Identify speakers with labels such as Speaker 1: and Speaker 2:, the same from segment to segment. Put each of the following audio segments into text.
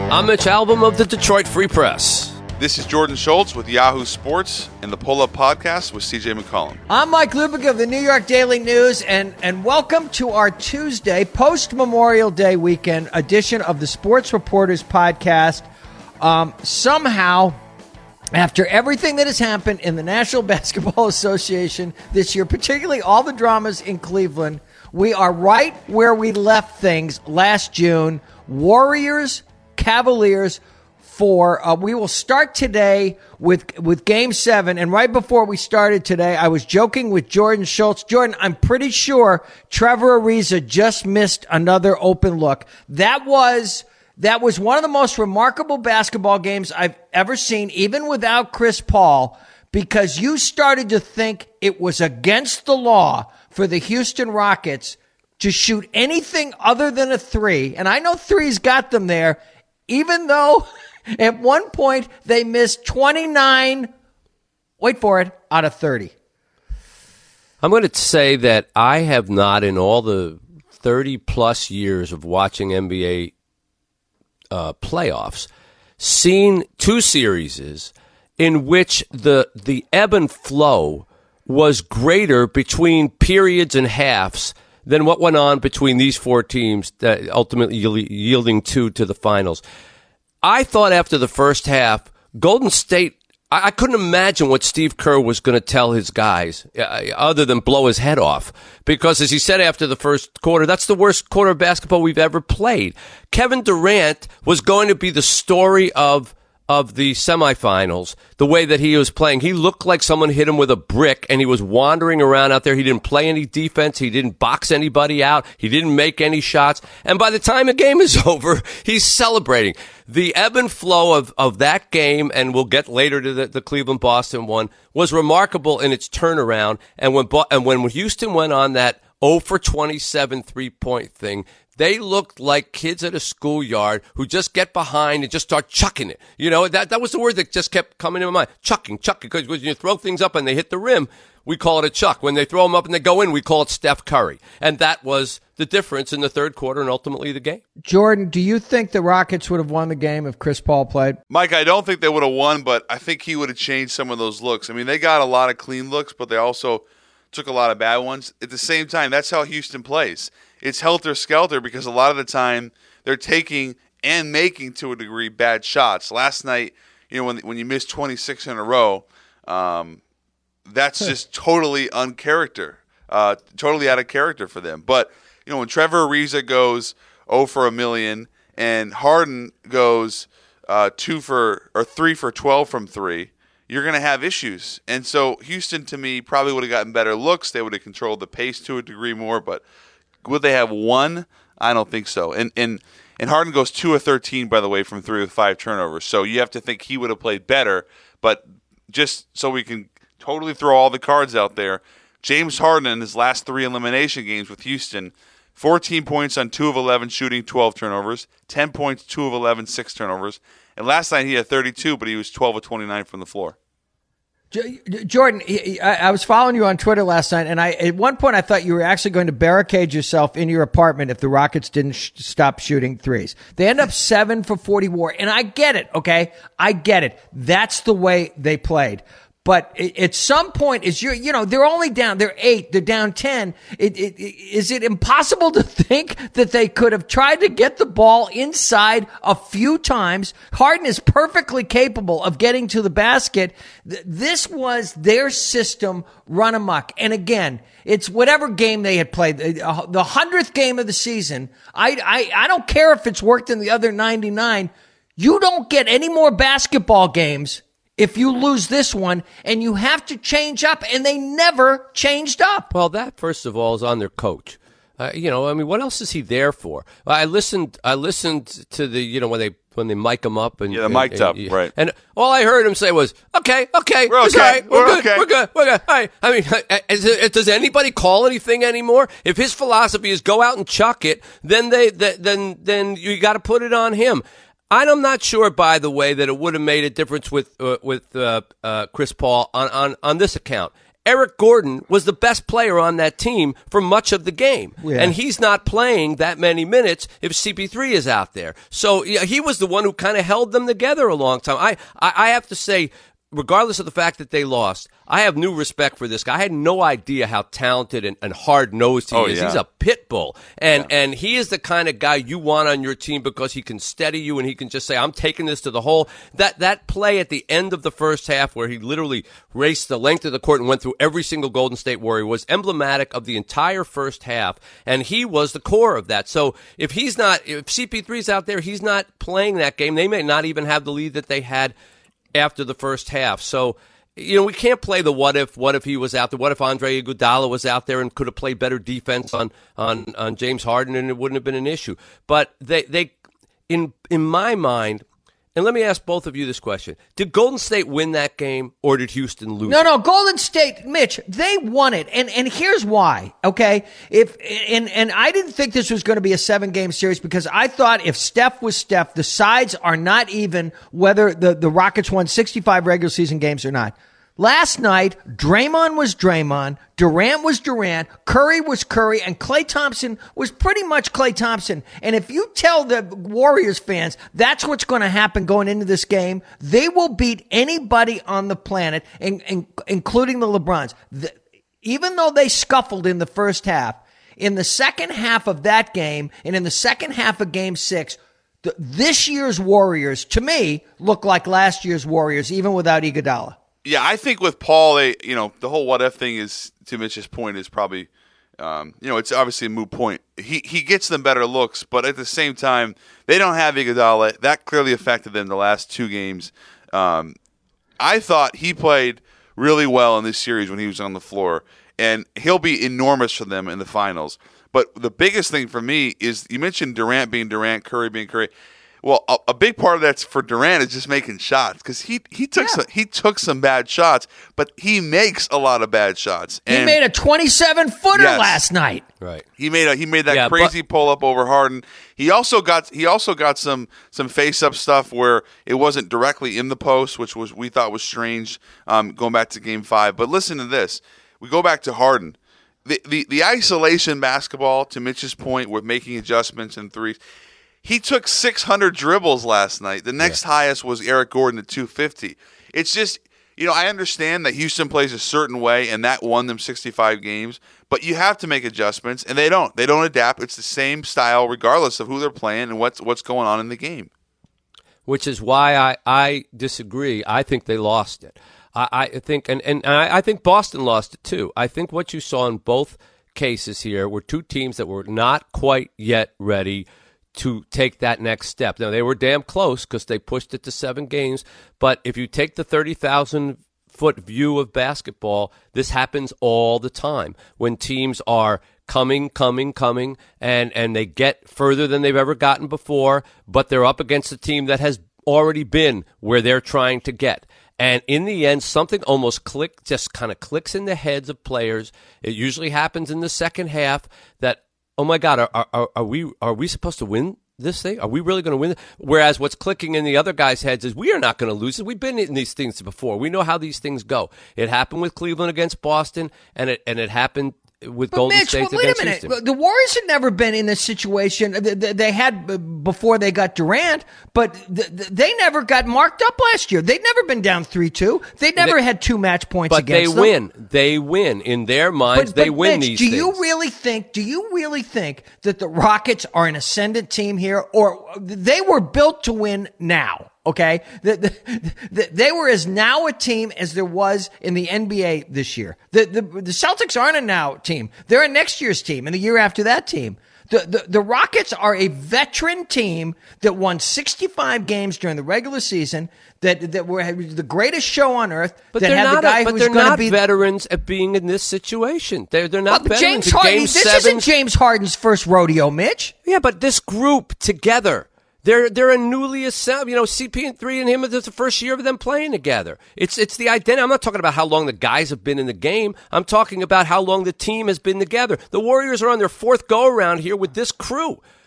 Speaker 1: I'm Mitch Albom of the Detroit Free Press.
Speaker 2: This is Jordan Schultz with Yahoo Sports and the Pull-Up Podcast with CJ McCollum.
Speaker 3: I'm Mike Lupick of the New York Daily News, and welcome to our Tuesday, post-Memorial Day weekend edition of the Sports Reporters Podcast. Somehow, after everything that has happened in the National Basketball Association this year, particularly all the dramas in Cleveland, we are right where we left things last June. Warriors, Cavaliers, we will start today with Game 7. And right before we started today, I was joking with Jordan Schultz. Jordan, I'm pretty sure Trevor Ariza just missed another open look. That was one of the most remarkable basketball games I've ever seen, even without Chris Paul, because you started to think it was against the law for the Houston Rockets to shoot anything other than a three. And I know threes got them there, even though at one point they missed 29, wait for it, out of 30.
Speaker 1: I'm going to say that I have not, in all the 30-plus years of watching NBA playoffs, seen two series in which the ebb and flow was greater between periods and halves than what went on between these four teams, that ultimately yielding two to the finals. I thought after the first half, Golden State, I couldn't imagine what Steve Kerr was going to tell his guys other than blow his head off. Because as he said after the first quarter, that's the worst quarter of basketball we've ever played. Kevin Durant was going to be the story of the semifinals, the way that he was playing. He looked like someone hit him with a brick, and he was wandering around out there. He didn't play any defense. He didn't box anybody out. He didn't make any shots. And by the time the game is over, he's celebrating. The ebb and flow of that game, and we'll get later to the Cleveland-Boston one, was remarkable in its turnaround. And when Houston went on that 0 for 27 three-point thing, they looked like kids at a schoolyard who just get behind and just start chucking it. You know, that was the word that just kept coming in my mind. Chucking. Because when you throw things up and they hit the rim, we call it a chuck. When they throw them up and they go in, we call it Steph Curry. And that was the difference in the third quarter and ultimately the game.
Speaker 3: Jordan, do you think the Rockets would have won the game if Chris Paul played?
Speaker 2: Mike, I don't think they would have won, but I think he would have changed some of those looks. I mean, they got a lot of clean looks, but they also took a lot of bad ones. At the same time, that's how Houston plays. It's helter-skelter because a lot of the time they're taking and making, to a degree, bad shots. Last night, you know, when you miss 26 in a row, that's just totally totally out of character for them. But, you know, when Trevor Ariza goes 0 for a million and Harden goes 3 for 12 from three, you're going to have issues. And so Houston, to me, probably would have gotten better looks. They would have controlled the pace to a degree more, but would they have won? I don't think so. And Harden goes 2 of 13, by the way, from 3 with 5 turnovers. So you have to think he would have played better. But just so we can totally throw all the cards out there, James Harden in his last 3 elimination games with Houston, 14 points on 2 of 11 shooting, 12 turnovers, 10 points, 2 of 11, 6 turnovers. And last night he had 32, but he was 12 of 29 from the floor.
Speaker 3: Jordan, I was following you on Twitter last night, and at one point I thought you were actually going to barricade yourself in your apartment if the Rockets didn't stop shooting threes. They end up 7 for 44, and I get it, okay? I get it. That's the way they played. But at some point, they're only down, they're 8, they're down 10. Is it impossible to think that they could have tried to get the ball inside a few times? Harden is perfectly capable of getting to the basket. This was their system run amok. And again, it's whatever game they had played, the 100th game of the season. I don't care if it's worked in the other 99. You don't get any more basketball games if you lose this one, and you have to change up, and they never changed up.
Speaker 1: Well, that, first of all, is on their coach. What else is he there for? I listened to the, when they mic him up. And,
Speaker 2: the mic'd up, right.
Speaker 1: And all I heard him say was, okay,
Speaker 2: we're okay.
Speaker 1: It's all right.
Speaker 2: We're okay.
Speaker 1: We're good. All right. I mean, does anybody call anything anymore? If his philosophy is go out and chuck it, then you got to put it on him. I'm not sure, by the way, that it would have made a difference with Chris Paul on this account. Eric Gordon was the best player on that team for much of the game. Yeah. And he's not playing that many minutes if CP3 is out there. So he was the one who kind of held them together a long time. I have to say, regardless of the fact that they lost, I have new respect for this guy. I had no idea how talented and hard-nosed he is. Yeah. He's a pit bull. And he is the kind of guy you want on your team because he can steady you and he can just say, I'm taking this to the hole. That play at the end of the first half where he literally raced the length of the court and went through every single Golden State Warrior was emblematic of the entire first half, and he was the core of that. So if CP3's out there, he's not playing that game. They may not even have the lead that they had after the first half. So, we can't play the what if he was out there. What if Andre Iguodala was out there and could have played better defense on James Harden and it wouldn't have been an issue. But they in my mind, and let me ask both of you this question. Did Golden State win that game or did Houston lose?
Speaker 3: No, Golden State, Mitch, they won it. And here's why, okay? And I didn't think this was going to be a 7-game series because I thought if Steph was Steph, the sides are not even whether the Rockets won 65 regular season games or not. Last night, Draymond was Draymond, Durant was Durant, Curry was Curry, and Klay Thompson was pretty much Klay Thompson. And if you tell the Warriors fans that's what's going to happen going into this game, they will beat anybody on the planet, including the LeBrons. Even though they scuffled in the first half, in the second half of that game and in the second half of Game 6, this year's Warriors, to me, look like last year's Warriors, even without Iguodala.
Speaker 2: Yeah, I think with Paul, the whole what if thing is, to Mitch's point, is probably, it's obviously a moot point. He gets them better looks, but at the same time, they don't have Iguodala. That clearly affected them the last 2 games. I thought he played really well in this series when he was on the floor, and he'll be enormous for them in the finals. But the biggest thing for me is, you mentioned Durant being Durant, Curry being Curry. Well, a big part of that's for Durant is just making shots because he took some bad shots, but he makes a lot of bad shots.
Speaker 3: And he made a 27-footer last night.
Speaker 1: Right.
Speaker 2: He made that crazy pull up over Harden. He also got some face up stuff where it wasn't directly in the post, which we thought was strange. Going back to Game 5, but listen to this. We go back to Harden. The isolation basketball, to Mitch's point, with making adjustments and threes. He took 600 dribbles last night. The next highest was Eric Gordon at 250. It's just, I understand that Houston plays a certain way, and that won them 65 games. But you have to make adjustments, and they don't. They don't adapt. It's the same style regardless of who they're playing and what's going on in the game.
Speaker 1: Which is why I disagree. I think they lost it. I think, and I think Boston lost it too. I think what you saw in both cases here were 2 teams that were not quite yet ready to take that next step. Now, they were damn close because they pushed it to 7 games, but if you take the 30,000-foot view of basketball, this happens all the time when teams are coming, and they get further than they've ever gotten before, but they're up against a team that has already been where they're trying to get. And in the end, something almost kind of clicks in the heads of players. It usually happens in the second half that, oh my God, are we supposed to win this thing? Are we really going to win? Whereas what's clicking in the other guys' heads is we are not going to lose it. We've been in these things before. We know how these things go. It happened with Cleveland against Boston, and it happened with Golden State against Houston.
Speaker 3: The Warriors had never been in this situation. They had before they got Durant, but they never got marked up last year. They'd never been down 3-2. They never had 2 match points against them.
Speaker 1: But they win. In their minds, they win
Speaker 3: Mitch,
Speaker 1: these things.
Speaker 3: Do you really think that the Rockets are an ascendant team here, or they were built to win now? Okay, they were as now a team as there was in the NBA this year. The Celtics aren't a now team; they're a next year's team, and the year after that team. The Rockets are a veteran team that won 65 games during the regular season. That were the greatest show on earth.
Speaker 1: But
Speaker 3: that
Speaker 1: they're
Speaker 3: had
Speaker 1: not.
Speaker 3: The guy
Speaker 1: but
Speaker 3: who's
Speaker 1: they're not
Speaker 3: be
Speaker 1: veterans at being in this situation. They're not veterans.
Speaker 3: James Harden. This isn't James Harden's first rodeo, Mitch.
Speaker 1: Yeah, but this group together. They're a newly assembled, CP3 and him, it's the first year of them playing together. It's the identity. I'm not talking about how long the guys have been in the game. I'm talking about how long the team has been together. The Warriors are on their 4th go-around here with this crew.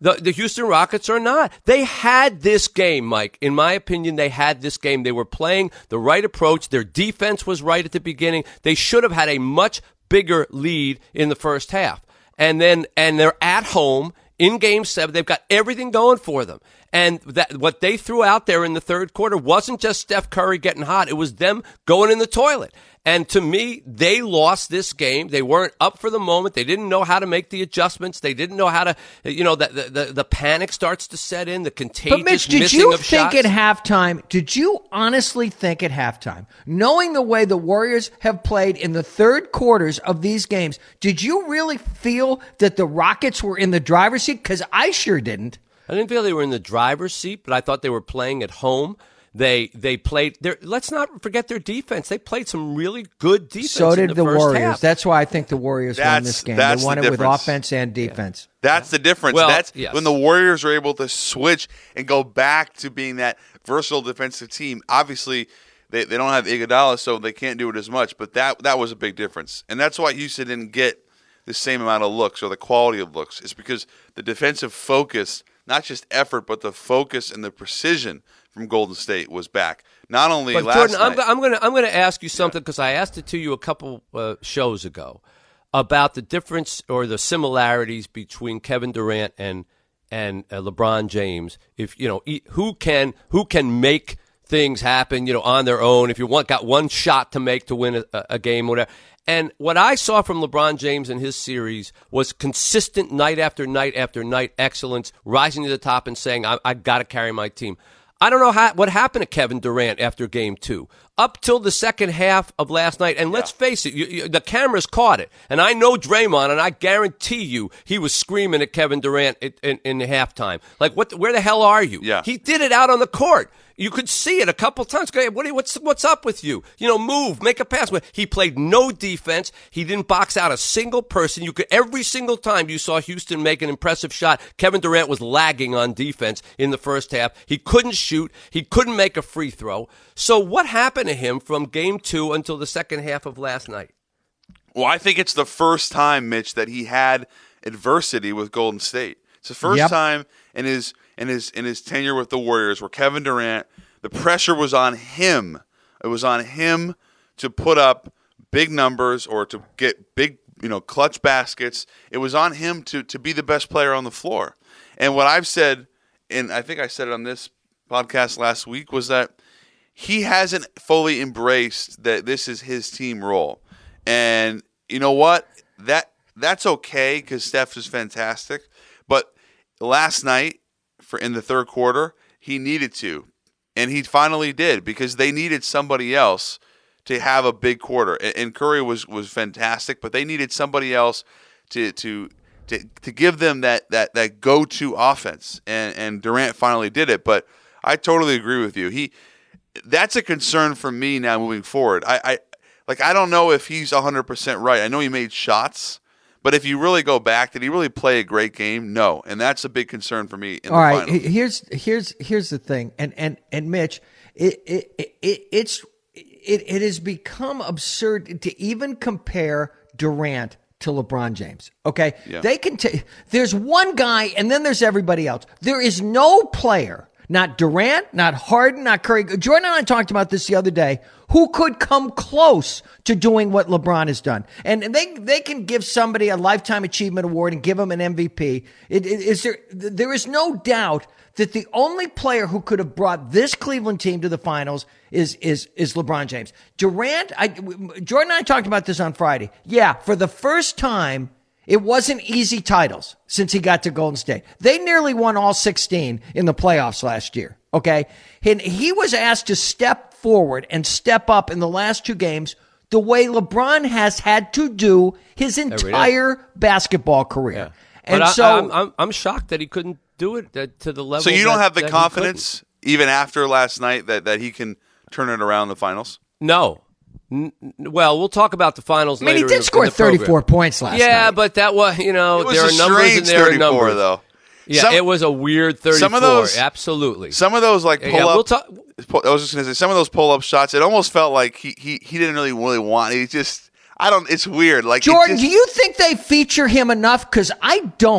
Speaker 1: The Houston Rockets are not. They had this game, Mike. In my opinion, they had this game. They were playing the right approach. Their defense was right at the beginning. They should have had a much bigger lead in the first half. And they're at home in Game 7. They've got everything going for them. And that what they threw out there in the third quarter wasn't just Steph Curry getting hot. It was them going in the toilet. And to me, they lost this game. They weren't up for the moment. They didn't know how to make the adjustments. They didn't know how to, the panic starts to set in, the contagious
Speaker 3: But Mitch, did you think at halftime, did you honestly think at halftime, knowing the way the Warriors have played in the third quarters of these games, did you really feel that the Rockets were in the driver's seat? Because I sure didn't.
Speaker 1: I didn't feel they were in the driver's seat, but I thought they were playing at home. They played. Let's not forget their defense. They played some really good defense.
Speaker 3: So did
Speaker 1: in the first
Speaker 3: Warriors.
Speaker 1: half.
Speaker 3: That's why I think the Warriors won this game. They won it with offense and defense.
Speaker 2: That's the difference.
Speaker 1: Well,
Speaker 2: That's
Speaker 1: yes.
Speaker 2: when the Warriors are able to switch and go back to being that versatile defensive team. Obviously, they don't have Iguodala, so they can't do it as much. But that was a big difference, and that's why Houston didn't get the same amount of looks or the quality of looks. It's because the defensive focus, not just effort, but the focus and the precision from Golden State was back. Not only
Speaker 1: but
Speaker 2: last
Speaker 1: Jordan,
Speaker 2: night.
Speaker 1: I'm going to ask you something because I asked it to you a couple shows ago about the difference or the similarities between Kevin Durant and LeBron James. If who can make things happen, on their own. If you got one shot to make to win a game, whatever. And what I saw from LeBron James in his series was consistent night after night after night excellence, rising to the top and saying, I got to carry my team. I don't know what happened to Kevin Durant after Game 2. Up till the second half of last night, and let's face it, the cameras caught it. And I know Draymond, and I guarantee you he was screaming at Kevin Durant in the halftime. Like, where the hell are you?
Speaker 2: Yeah.
Speaker 1: He did it out on the court. You could see it a couple times. What's up with you? Move, make a pass. He played no defense. He didn't box out a single person. Every single time you saw Houston make an impressive shot, Kevin Durant was lagging on defense in the first half. He couldn't shoot. He couldn't make a free throw. So what happened to him from Game 2 until the second half of last night?
Speaker 2: Well, I think it's the first time, Mitch, that he had adversity with Golden State. It's the first time in his tenure with the Warriors where Kevin Durant, the pressure was on him. It was on him to put up big numbers or to get big, clutch baskets. It was on him to be the best player on the floor. And what I've said, and I think I said it on this podcast last week, was that he hasn't fully embraced that this is his team role. And you know what? That's okay because Steph is fantastic. But last night, in the third quarter, he needed to. And he finally did because they needed somebody else to have a big quarter. And Curry was fantastic, but they needed somebody else to give them that go-to offense. And Durant finally did it. But I totally agree with you. That's a concern for me now moving forward. I don't know if he's 100% right. I know he made shots. But if you really go back, did he really play a great game? No, and that's a big concern for me in the finals. All right,
Speaker 3: here's the thing, and Mitch, it has become absurd to even compare Durant to LeBron James. Okay, They can there's one guy, and then there's everybody else. There is no player. Not Durant, not Harden, not Curry. Jordan and I talked about this the other day. Who could come close to doing what LeBron has done? And they can give somebody a Lifetime Achievement Award and give him an MVP. There is no doubt that the only player who could have brought this Cleveland team to the finals is LeBron James. Durant, Jordan and I talked about this on Friday. Yeah, for the first time, it wasn't easy titles since he got to Golden State. They nearly won all 16 in the playoffs last year, okay? And he was asked to step forward and step up in the last two games the way LeBron has had to do his entire basketball career.
Speaker 1: Yeah. And I'm shocked that he couldn't do it to the level.
Speaker 2: So you don't have the confidence, even after last night, that he can turn it around in the finals?
Speaker 1: No. Well, we'll talk about the finals later.
Speaker 3: He did score 34 points last night.
Speaker 1: Yeah, but that was, there are numbers in there.
Speaker 2: 34, numbers. Though.
Speaker 1: Yeah, it was a weird 34.
Speaker 2: Some of those,
Speaker 1: absolutely.
Speaker 2: Some of those pull-up. I was just going to say some of those pull-up shots. It almost felt like he didn't really want. He just, it's weird. Like
Speaker 3: Jordan, do you think they feature him enough? Because I don't.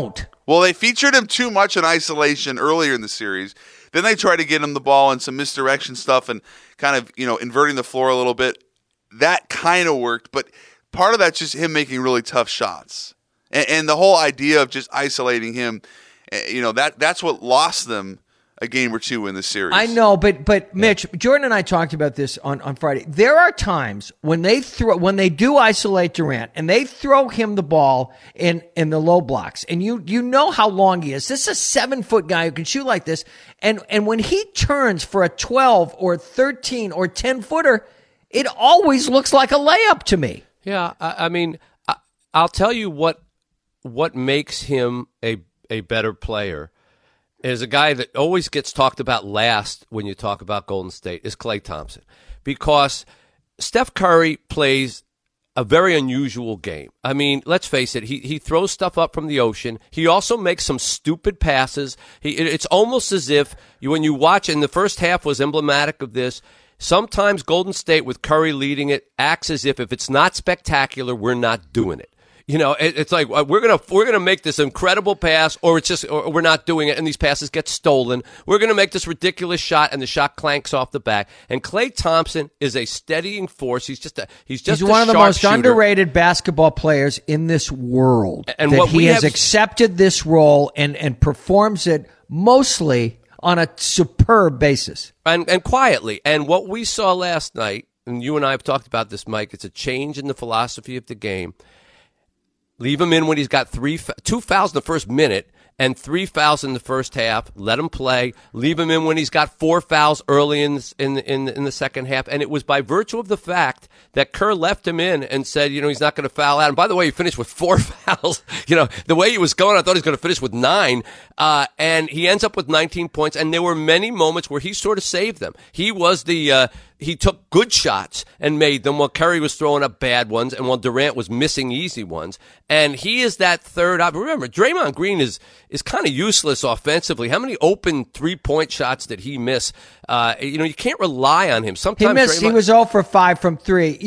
Speaker 2: Well, they featured him too much in isolation earlier in the series. Then they tried to get him the ball and some misdirection stuff and kind of, inverting the floor a little bit. That kind of worked, but part of that's just him making really tough shots. And the whole idea of just isolating him, that's what lost them a game or two in the series.
Speaker 3: I know, but Mitch, Jordan and I talked about this on Friday. There are times when they do isolate Durant and they throw him the ball in the low blocks, and you know how long he is. This is a 7-foot guy who can shoot like this, and when he turns for a 12 or 13 or 10-footer, it always looks like a layup to me.
Speaker 1: Yeah, I mean, I'll tell you what makes him a better player is a guy that always gets talked about last when you talk about Golden State is Klay Thompson, because Steph Curry plays a very unusual game. I mean, let's face it, he throws stuff up from the ocean. He also makes some stupid passes. It's almost as if when you watch, and the first half was emblematic of this, sometimes Golden State with Curry leading it acts as if it's not spectacular, we're not doing it. It's like we're gonna make this incredible pass, or we're not doing it, and these passes get stolen. We're gonna make this ridiculous shot, and the shot clanks off the back. And Klay Thompson is a steadying force. He's
Speaker 3: one of the most
Speaker 1: shooter.
Speaker 3: Underrated basketball players in this world.
Speaker 1: And
Speaker 3: that
Speaker 1: what
Speaker 3: he has accepted this role and performs it mostly on a superb basis
Speaker 1: and quietly. And what we saw last night, and you and I have talked about this, Mike. It's a change in the philosophy of the game. Leave him in when he's got 2 fouls in the first minute and 3 fouls in the first half. Let him play. Leave him in when he's got 4 fouls early in the second half. And it was by virtue of the fact that Kerr left him in and said, he's not going to foul out. And by the way, he finished with 4 fouls. The way he was going, I thought he was going to finish with 9. And he ends up with 19 points. And there were many moments where he sort of saved them. He was he took good shots and made them while Curry was throwing up bad ones and while Durant was missing easy ones. And he is that third option. Remember, Draymond Green is kind of useless offensively. How many open 3-point shots did he miss? You can't rely on him. Sometimes
Speaker 3: he was 0 for 5 from 3.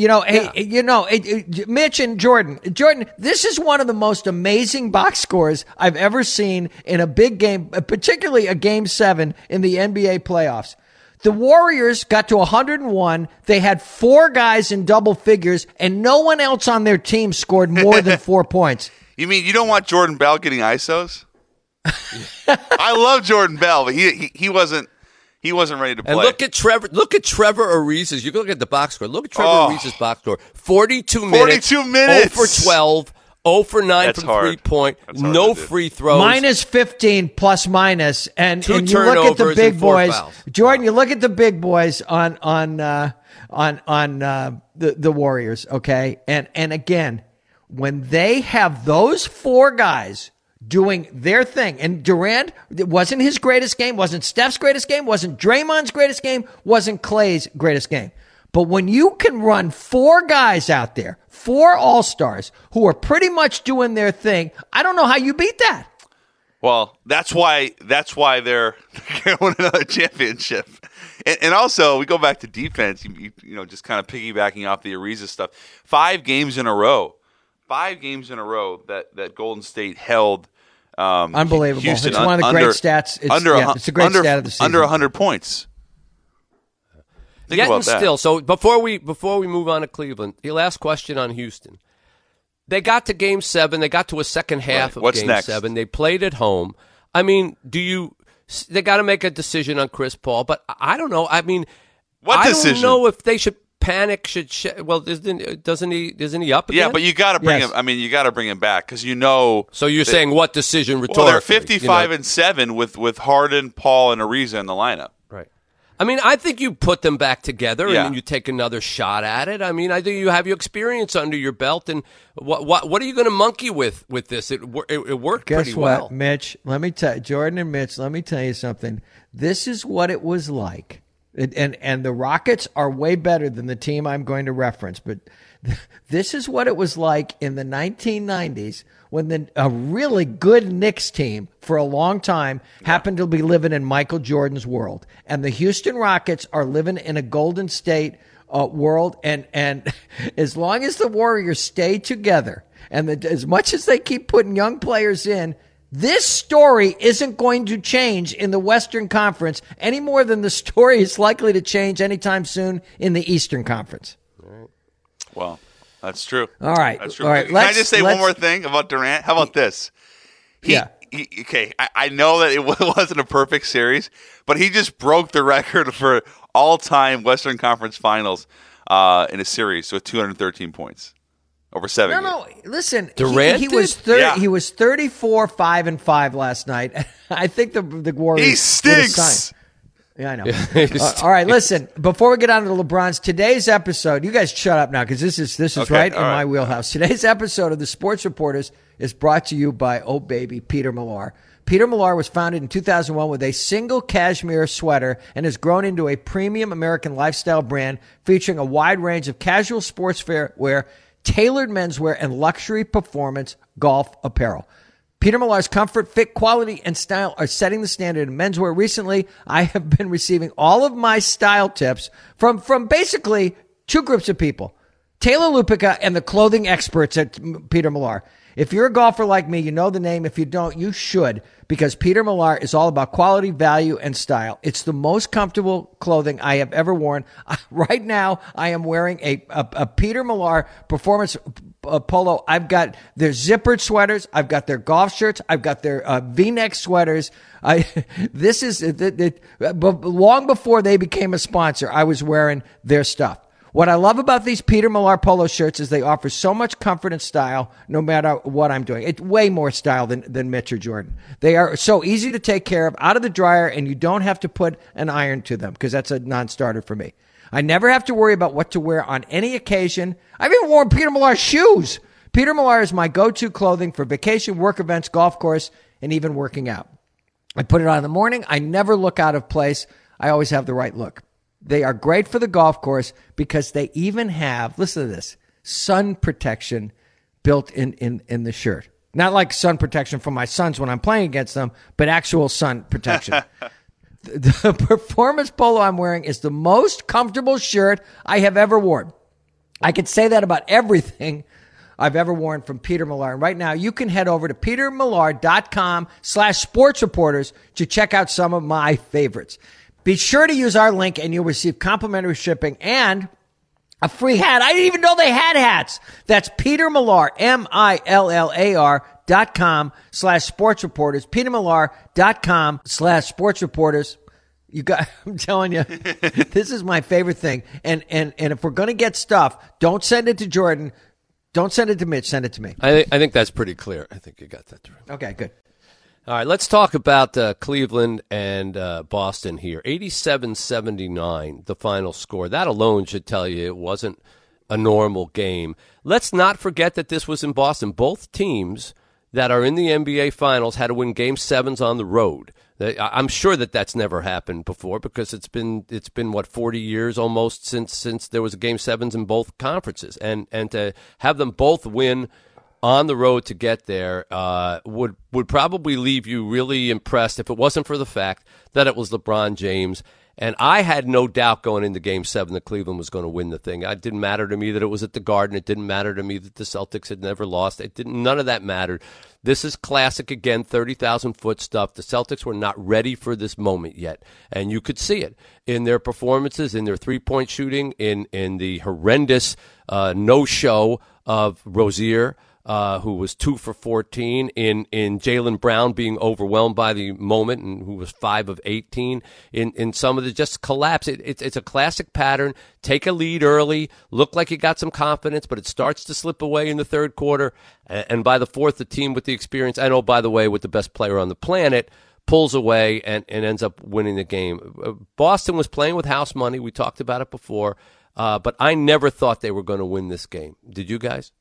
Speaker 3: Mitch and Jordan, this is one of the most amazing box scores I've ever seen in a big game, particularly a Game 7 in the NBA playoffs. The Warriors got to 101. They had 4 guys in double figures, and no one else on their team scored more than 4 points.
Speaker 2: You mean you don't want Jordan Bell getting ISOs? I love Jordan Bell, but he wasn't ready to play.
Speaker 1: And look at Trevor Ariza's. You can look at the box score. Look at Trevor Ariza's box score. 42 minutes. 0 for 12. 0 for 9 from 3-point. No free throws.
Speaker 3: Minus 15 plus minus. And you look at the big boys. Jordan, you look at the big boys on the Warriors, okay? And again, when they have those 4 guys doing their thing, and Durant, it wasn't his greatest game, wasn't Steph's greatest game, wasn't Draymond's greatest game, wasn't Klay's greatest game. But when you can run 4 guys out there, 4 all-stars who are pretty much doing their thing, I don't know how you beat that.
Speaker 2: Well, that's why they're going to win another championship. And also, we go back to defense, just kind of piggybacking off the Ariza stuff. 5 games in a row that Golden State held
Speaker 3: unbelievable.
Speaker 2: Houston
Speaker 3: it's one of the great stats. It's a great stat of the season.
Speaker 2: Under 100 points. Think about that.
Speaker 1: Still, so before we move on to Cleveland, the last question on Houston. They got to Game 7. They got to a second half of Game 7. They played at home. I mean, they got to make a decision on Chris Paul, but I don't know. I mean,
Speaker 2: what decision?
Speaker 1: I don't know if they should panic. Doesn't he up again?
Speaker 2: Yeah, but you got to bring him. I mean, you got to bring him back because
Speaker 1: So you're saying what decision rhetorically?
Speaker 2: Well, they're 55-7 with Harden, Paul, and Ariza in the lineup.
Speaker 1: Right. I mean, I think you put them back together and then you take another shot at it. I mean, I think you have your experience under your belt, and what are you going to monkey with this? It worked pretty well.
Speaker 3: Guess what, Mitch? Let me tell Jordan and Mitch. Let me tell you something. This is what it was like, and the Rockets are way better than the team I'm going to reference, but this is what it was like in the 1990s when a really good Knicks team for a long time happened to be living in Michael Jordan's world. And the Houston Rockets are living in a Golden State world. And as long as the Warriors stay together and as much as they keep putting young players in, This story isn't going to change in the Western Conference any more than the story is likely to change anytime soon in the Eastern Conference.
Speaker 2: Well, that's true.
Speaker 3: All right.
Speaker 2: That's true.
Speaker 3: All right.
Speaker 2: Can I just say one more thing about Durant? How about this? Okay, I know that it wasn't a perfect series, but he just broke the record for all-time Western Conference Finals in a series with 213 points over 7 games.
Speaker 3: No, listen.
Speaker 1: Durant
Speaker 3: he was 34-5-5 last night. I think the Warriors.
Speaker 2: He stinks.
Speaker 3: Yeah, I know. All right, listen. Before we get on to LeBron's today's episode, you guys shut up now because this is
Speaker 2: Okay,
Speaker 3: right in
Speaker 2: all right.
Speaker 3: my wheelhouse. Today's episode of the Sports Reporters is brought to you by Peter Millar. Peter Millar was founded in 2001 with a single cashmere sweater and has grown into a premium American lifestyle brand featuring a wide range of casual sportswear, tailored menswear, and luxury performance golf apparel. Peter Millar's comfort, fit, quality, and style are setting the standard in menswear. Recently, I have been receiving all of my style tips from basically two groups of people, Taylor Lupica and the clothing experts at Peter Millar. If you're a golfer like me, you know the name. If you don't, you should, because Peter Millar is all about quality, value, and style. It's the most comfortable clothing I have ever worn. Right now, I am wearing a Peter Millar performance polo. I've got their zippered sweaters. I've got their golf shirts. I've got their V-neck sweaters. This is long before they became a sponsor. I was wearing their stuff. What I love about these Peter Millar polo shirts is they offer so much comfort and style no matter what I'm doing. It's way more style than Mitch or Jordan. They are so easy to take care of, out of the dryer, and you don't have to put an iron to them because that's a non-starter for me. I never have to worry about what to wear on any occasion. I've even worn Peter Millar shoes. Peter Millar is my go-to clothing for vacation, work events, golf course, and even working out. I put it on in the morning. I never look out of place. I always have the right look. They are great for the golf course because they even have, listen to this, sun protection built in the shirt. Not like sun protection for my sons when I'm playing against them, but actual sun protection. The performance polo I'm wearing is the most comfortable shirt I have ever worn. I could say that about everything I've ever worn from Peter Millar. And right now, you can head over to petermillar.com/sportsreporters to check out some of my favorites. Be sure to use our link and you'll receive complimentary shipping and a free hat. I didn't even know they had hats. That's Peter Millar, MILLAR.com/sportsreporters. PeterMillar.com/sportsreporters. I'm telling you, this is my favorite thing. And if we're going to get stuff, don't send it to Jordan. Don't send it to Mitch. Send it to me.
Speaker 1: I think that's pretty clear. I think you got that through.
Speaker 3: Okay, good.
Speaker 1: All right, let's talk about Cleveland and Boston here. 87-79, the final score. That alone should tell you it wasn't a normal game. Let's not forget that this was in Boston. Both teams that are in the NBA Finals had to win Game 7s on the road. I'm sure that that's never happened before because it's been what, 40 years almost since there was a Game 7s in both conferences, and to have them both win on the road to get there would probably leave you really impressed if it wasn't for the fact that it was LeBron James. And I had no doubt going into Game 7 that Cleveland was going to win the thing. It didn't matter to me that it was at the Garden. It didn't matter to me that the Celtics had never lost. None of that mattered. This is classic, again, 30,000-foot stuff. The Celtics were not ready for this moment yet, and you could see it in their performances, in their three-point shooting, in the horrendous no-show of Rozier, who was 2 for 14, in Jaylen Brown being overwhelmed by the moment and who was 5 of 18, in some of the just collapse. It's a classic pattern. Take a lead early, look like you got some confidence, but it starts to slip away in the third quarter. And by the fourth, the team with the experience, and oh, by the way, with the best player on the planet, pulls away and ends up winning the game. Boston was playing with house money. We talked about it before. But I never thought they were going to win this game. Did you guys?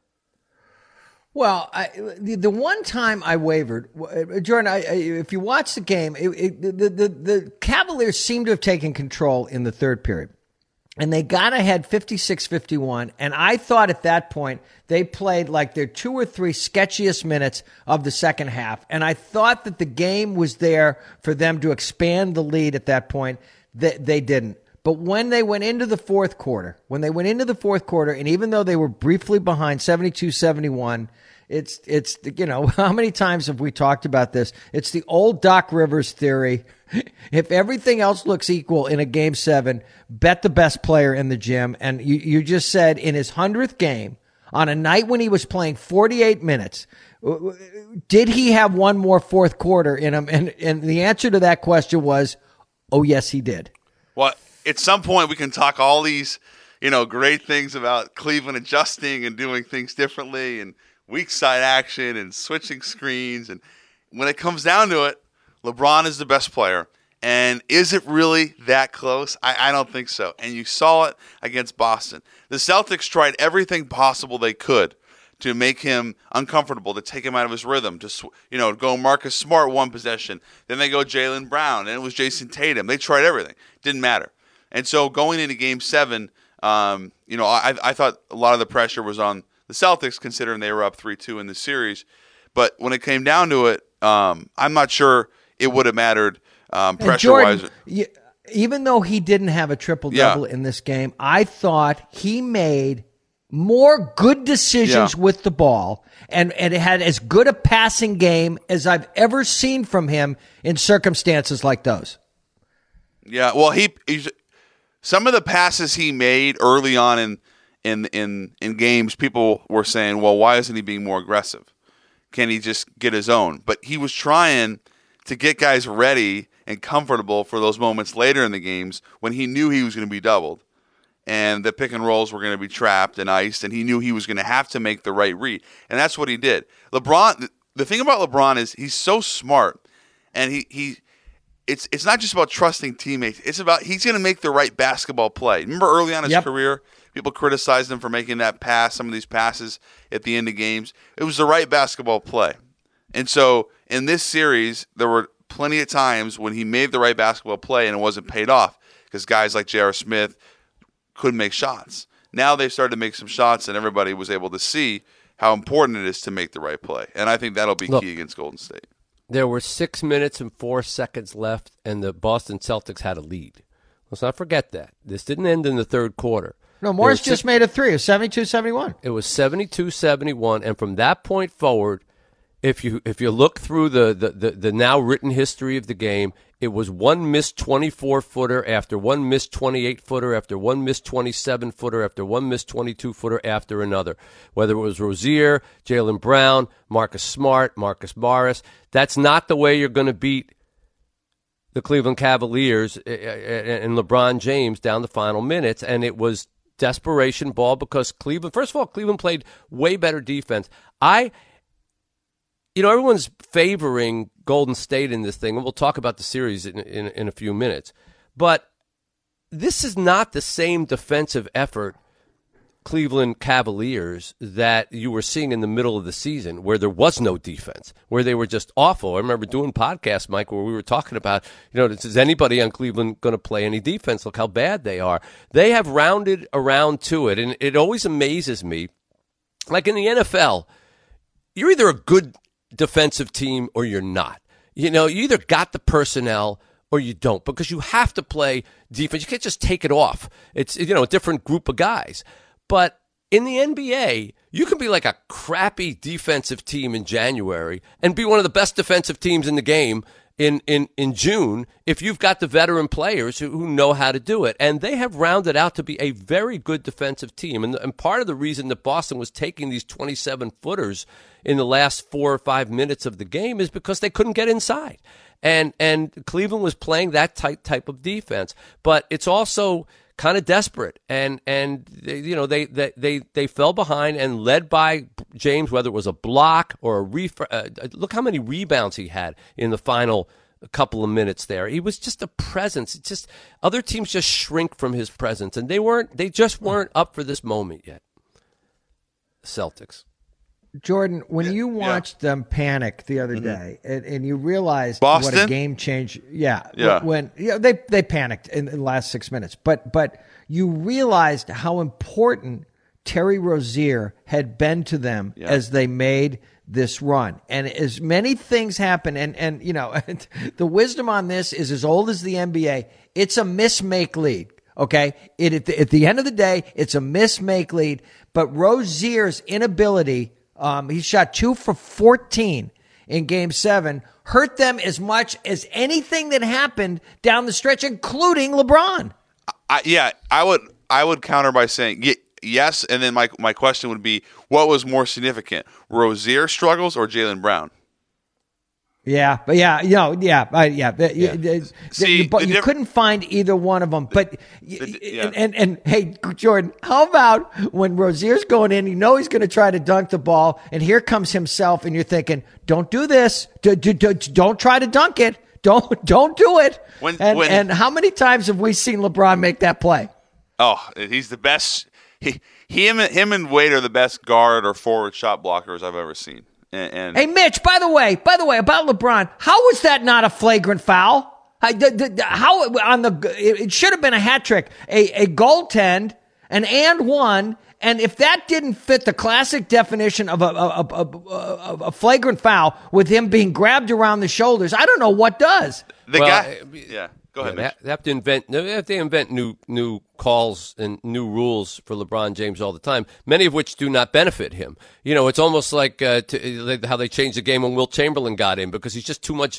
Speaker 3: Well, the one time I wavered, Jordan, if you watch the game, the Cavaliers seemed to have taken control in the third period. And they got ahead 56-51. And I thought at that point they played like their 2 or 3 sketchiest minutes of the second half. And I thought that the game was there for them to expand the lead at that point. They didn't. But when they went into the fourth quarter, and even though they were briefly behind 72-71, how many times have we talked about this? It's the old Doc Rivers theory. If everything else looks equal in a game 7, bet the best player in the gym. And you just said in his 100th game, on a night when he was playing 48 minutes, did he have one more fourth quarter in him? And the answer to that question was, oh, yes, he did.
Speaker 2: Well, at some point we can talk all these, great things about Cleveland adjusting and doing things differently and weak side action and switching screens. And when it comes down to it, LeBron is the best player. And is it really that close? I don't think so. And you saw it against Boston. The Celtics tried everything possible they could to make him uncomfortable, to take him out of his rhythm, to go Marcus Smart one possession. Then they go Jaylen Brown, and it was Jason Tatum. They tried everything. Didn't matter. And so going into Game 7, I thought a lot of the pressure was on the Celtics, considering they were up 3-2 in the series. But when it came down to it, I'm not sure it would have mattered pressure-wise.
Speaker 3: Even though he didn't have a triple-double in this game, I thought he made more good decisions with the ball and it had as good a passing game as I've ever seen from him in circumstances like those.
Speaker 2: Yeah, well, he's some of the passes he made early on in games, people were saying, well, why isn't he being more aggressive? Can he just get his own? But he was trying to get guys ready and comfortable for those moments later in the games when he knew he was going to be doubled and the pick and rolls were going to be trapped and iced, and he knew he was going to have to make the right read. And that's what he did. LeBron, the thing about LeBron is he's so smart, and it's not just about trusting teammates. It's about he's going to make the right basketball play. Remember early on in his career, people criticized him for making that pass, some of these passes at the end of games. It was the right basketball play. And so in this series, there were plenty of times when he made the right basketball play and it wasn't paid off because guys like J.R. Smith couldn't make shots. Now they've started to make some shots, and everybody was able to see how important it is to make the right play. And I think that'll be key against Golden State.
Speaker 1: There were 6 minutes and 4 seconds left, and the Boston Celtics had a lead. Let's not forget that. This didn't end in the third quarter.
Speaker 3: No, Morris just made a three. It was 72-71.
Speaker 1: It was 72-71, and from that point forward, if you look through the now written history of the game, it was one missed 24-footer after one missed 28-footer after one missed 27-footer after one missed 22-footer after another. Whether it was Rozier, Jaylen Brown, Marcus Smart, Marcus Morris, that's not the way you're going to beat the Cleveland Cavaliers and LeBron James down the final minutes. And it was desperation ball because Cleveland, first of all, Cleveland played way better defense. Everyone's favoring Golden State in this thing, and we'll talk about the series in a few minutes. But this is not the same defensive effort, Cleveland Cavaliers, that you were seeing in the middle of the season where there was no defense, where they were just awful. I remember doing podcasts, Mike, where we were talking about, is anybody on Cleveland going to play any defense? Look how bad they are. They have rounded around to it, and it always amazes me. Like in the NFL, you're either a good defensive team or you're not. You either got the personnel or you don't, because you have to play defense. You can't just take it off. It's a different group of guys. But in the NBA, you can be like a crappy defensive team in January and be one of the best defensive teams in the game in June if you've got the veteran players who know how to do it. And they have rounded out to be a very good defensive team. And part of the reason that Boston was taking these 27-footers in the last 4 or 5 minutes of the game is because they couldn't get inside. And Cleveland was playing that type of defense. But it's also kind of desperate. And they fell behind and led by James, whether it was a block or a look how many rebounds he had in the final couple of minutes there. He was just a presence. It's just other teams just shrink from his presence, and they just weren't up for this moment yet. Celtics.
Speaker 3: Jordan, when you watched them panic the other day, and you realized
Speaker 2: Boston?
Speaker 3: what a game change, when they panicked in the last 6 minutes, but you realized how important Terry Rozier had been to them as they made this run, and as many things happen, and the wisdom on this is as old as the NBA. It's a miss-make lead. Okay, at the end of the day, it's a miss-make lead, but Rozier's inability He shot 2 for 14 in Game 7. Hurt them as much as anything that happened down the stretch, including LeBron.
Speaker 2: I would counter by saying yes, and then my question would be, what was more significant, Rozier struggles or Jaylen Brown?
Speaker 3: Yeah, but See, you couldn't find either one of them. But and hey, Jordan, how about when Rozier's going in? You know he's going to try to dunk the ball, and here comes himself, and you're thinking, "Don't do this. Don't try to dunk it. Don't do it." And how many times have we seen LeBron make that play?
Speaker 2: Oh, he's the best. Him and Wade are the best guard or forward shot blockers I've ever seen. And
Speaker 3: hey, Mitch, by the way, about LeBron, how was that not a flagrant foul? It should have been a hat trick, a goaltend, an and one, and if that didn't fit the classic definition of a flagrant foul with him being grabbed around the shoulders, I don't know what does.
Speaker 2: Go ahead.
Speaker 1: They have to invent new calls and new rules for LeBron James all the time, many of which do not benefit him. It's almost like how they changed the game when Wilt Chamberlain got in, because he's just too much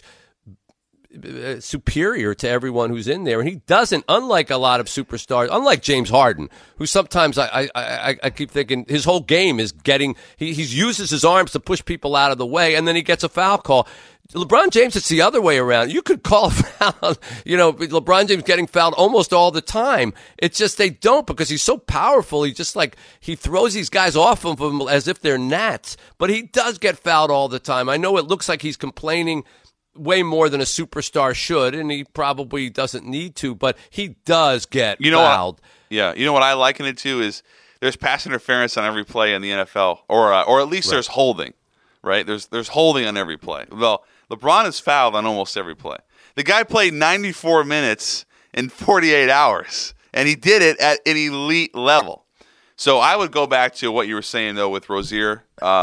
Speaker 1: superior to everyone who's in there, and he doesn't. Unlike a lot of superstars, unlike James Harden, who sometimes I keep thinking his whole game is he uses his arms to push people out of the way, and then he gets a foul call. LeBron James, it's the other way around. You could call a foul, LeBron James getting fouled almost all the time. It's just they don't, because he's so powerful. He throws these guys off of him as if they're gnats, but he does get fouled all the time. I know it looks like he's complaining way more than a superstar should, and he probably doesn't need to, but he does get fouled.
Speaker 2: What I liken it to is there's pass interference on every play in the NFL, or at least there's holding, right? There's holding on every play. Well, LeBron is fouled on almost every play. The guy played 94 minutes in 48 hours, and he did it at an elite level. So I would go back to what you were saying, though, with Rozier.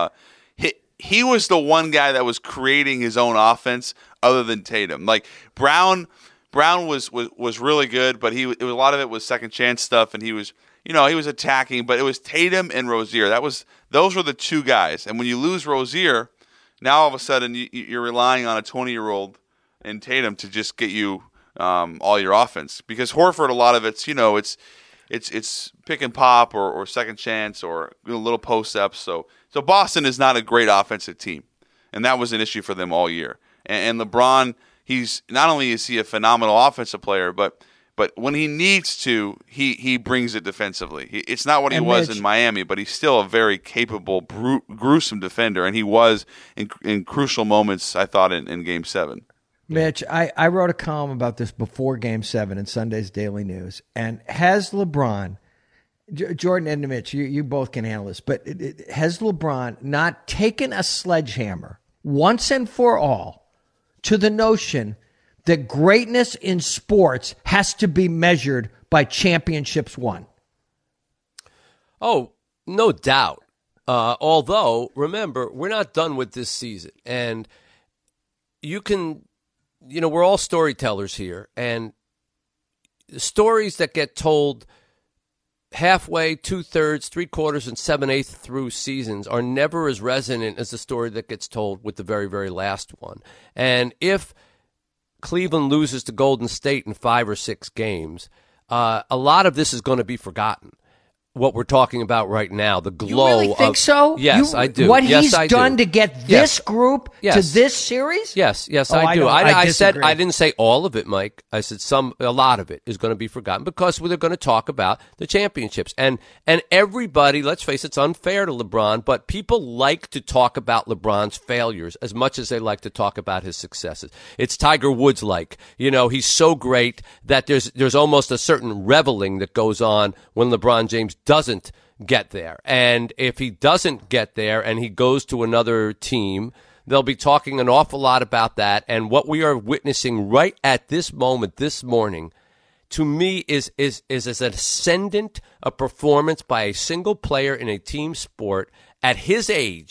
Speaker 2: He was the one guy that was creating his own offense other than Tatum. Like Brown was really good, but a lot of it was second chance stuff, and he was attacking, but it was Tatum and Rozier. Those were the two guys. And when you lose Rozier, now all of a sudden you're relying on a 20-year-old in Tatum to just get you all your offense. Because Horford, a lot of it's pick and pop or second chance or little post-ups. So Boston is not a great offensive team, and that was an issue for them all year. And LeBron, he's not only is he a phenomenal offensive player, but when he needs to, he brings it defensively. It's not what he was in Miami, but he's still a very capable, gruesome defender, and he was in crucial moments, I thought, in Game 7.
Speaker 3: Mitch, I wrote a column about this before Game 7 in Sunday's Daily News, and has LeBron, Jordan and Mitch, you both can handle this, but has LeBron not taken a sledgehammer once and for all to the notion that greatness in sports has to be measured by championships won?
Speaker 1: Oh, no doubt. Although, remember, we're not done with this season. And we're all storytellers here. And stories that get told halfway, 2/3, 3/4, and 7/8 through seasons are never as resonant as the story that gets told with the very, very last one. And if Cleveland loses to Golden State in 5 or 6 games, a lot of this is going to be forgotten. What we're talking about right now, the glow.
Speaker 3: You really think so?
Speaker 1: Yes, I do.
Speaker 3: What
Speaker 1: he's
Speaker 3: done to get this group to this series?
Speaker 1: Yes, I do. I said I didn't say all of it, Mike. I said a lot of it is going to be forgotten because they're going to talk about the championships. And everybody, let's face it, it's unfair to LeBron, but people like to talk about LeBron's failures as much as they like to talk about his successes. It's Tiger Woods like. He's so great that there's almost a certain reveling that goes on when LeBron James doesn't get there. And if he doesn't get there and he goes to another team, they'll be talking an awful lot about that. And what we are witnessing right at this moment, this morning, to me is as ascendant a performance by a single player in a team sport at his age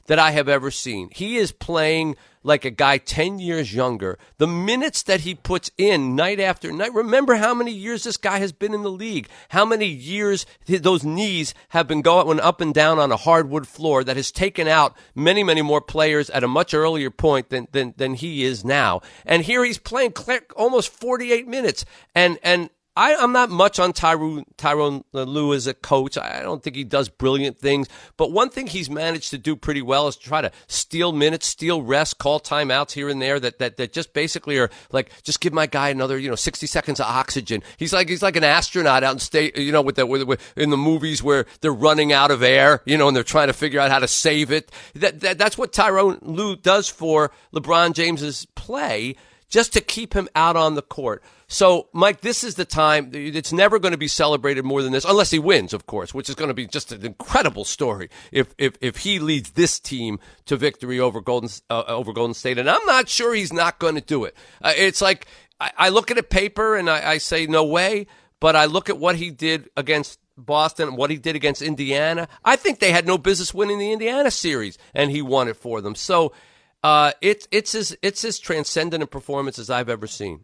Speaker 1: that I have ever seen. He is playing like a guy 10 years younger. The minutes that he puts in night after night, remember how many years this guy has been in the league, how many years those knees have been going up and down on a hardwood floor that has taken out many, many more players at a much earlier point than he is now. And here he's playing almost 48 minutes. And I'm not much on Tyronn Lue as a coach. I don't think he does brilliant things. But one thing he's managed to do pretty well is try to steal minutes, steal rest, call timeouts here and there that just basically are like, just give my guy another 60 seconds of oxygen. He's like an astronaut out in state, with in the movies where they're running out of air, and they're trying to figure out how to save it. That's what Tyronn Lue does for LeBron James's play, just to keep him out on the court. So, Mike, this is the time. It's never going to be celebrated more than this, unless he wins, of course, which is going to be just an incredible story if he leads this team to victory over Golden State. And I'm not sure he's not going to do it. It's like I look at a paper and I say no way, but I look at what he did against Boston, what he did against Indiana. I think they had no business winning the Indiana series, and he won it for them. So it's as transcendent a performance as I've ever seen.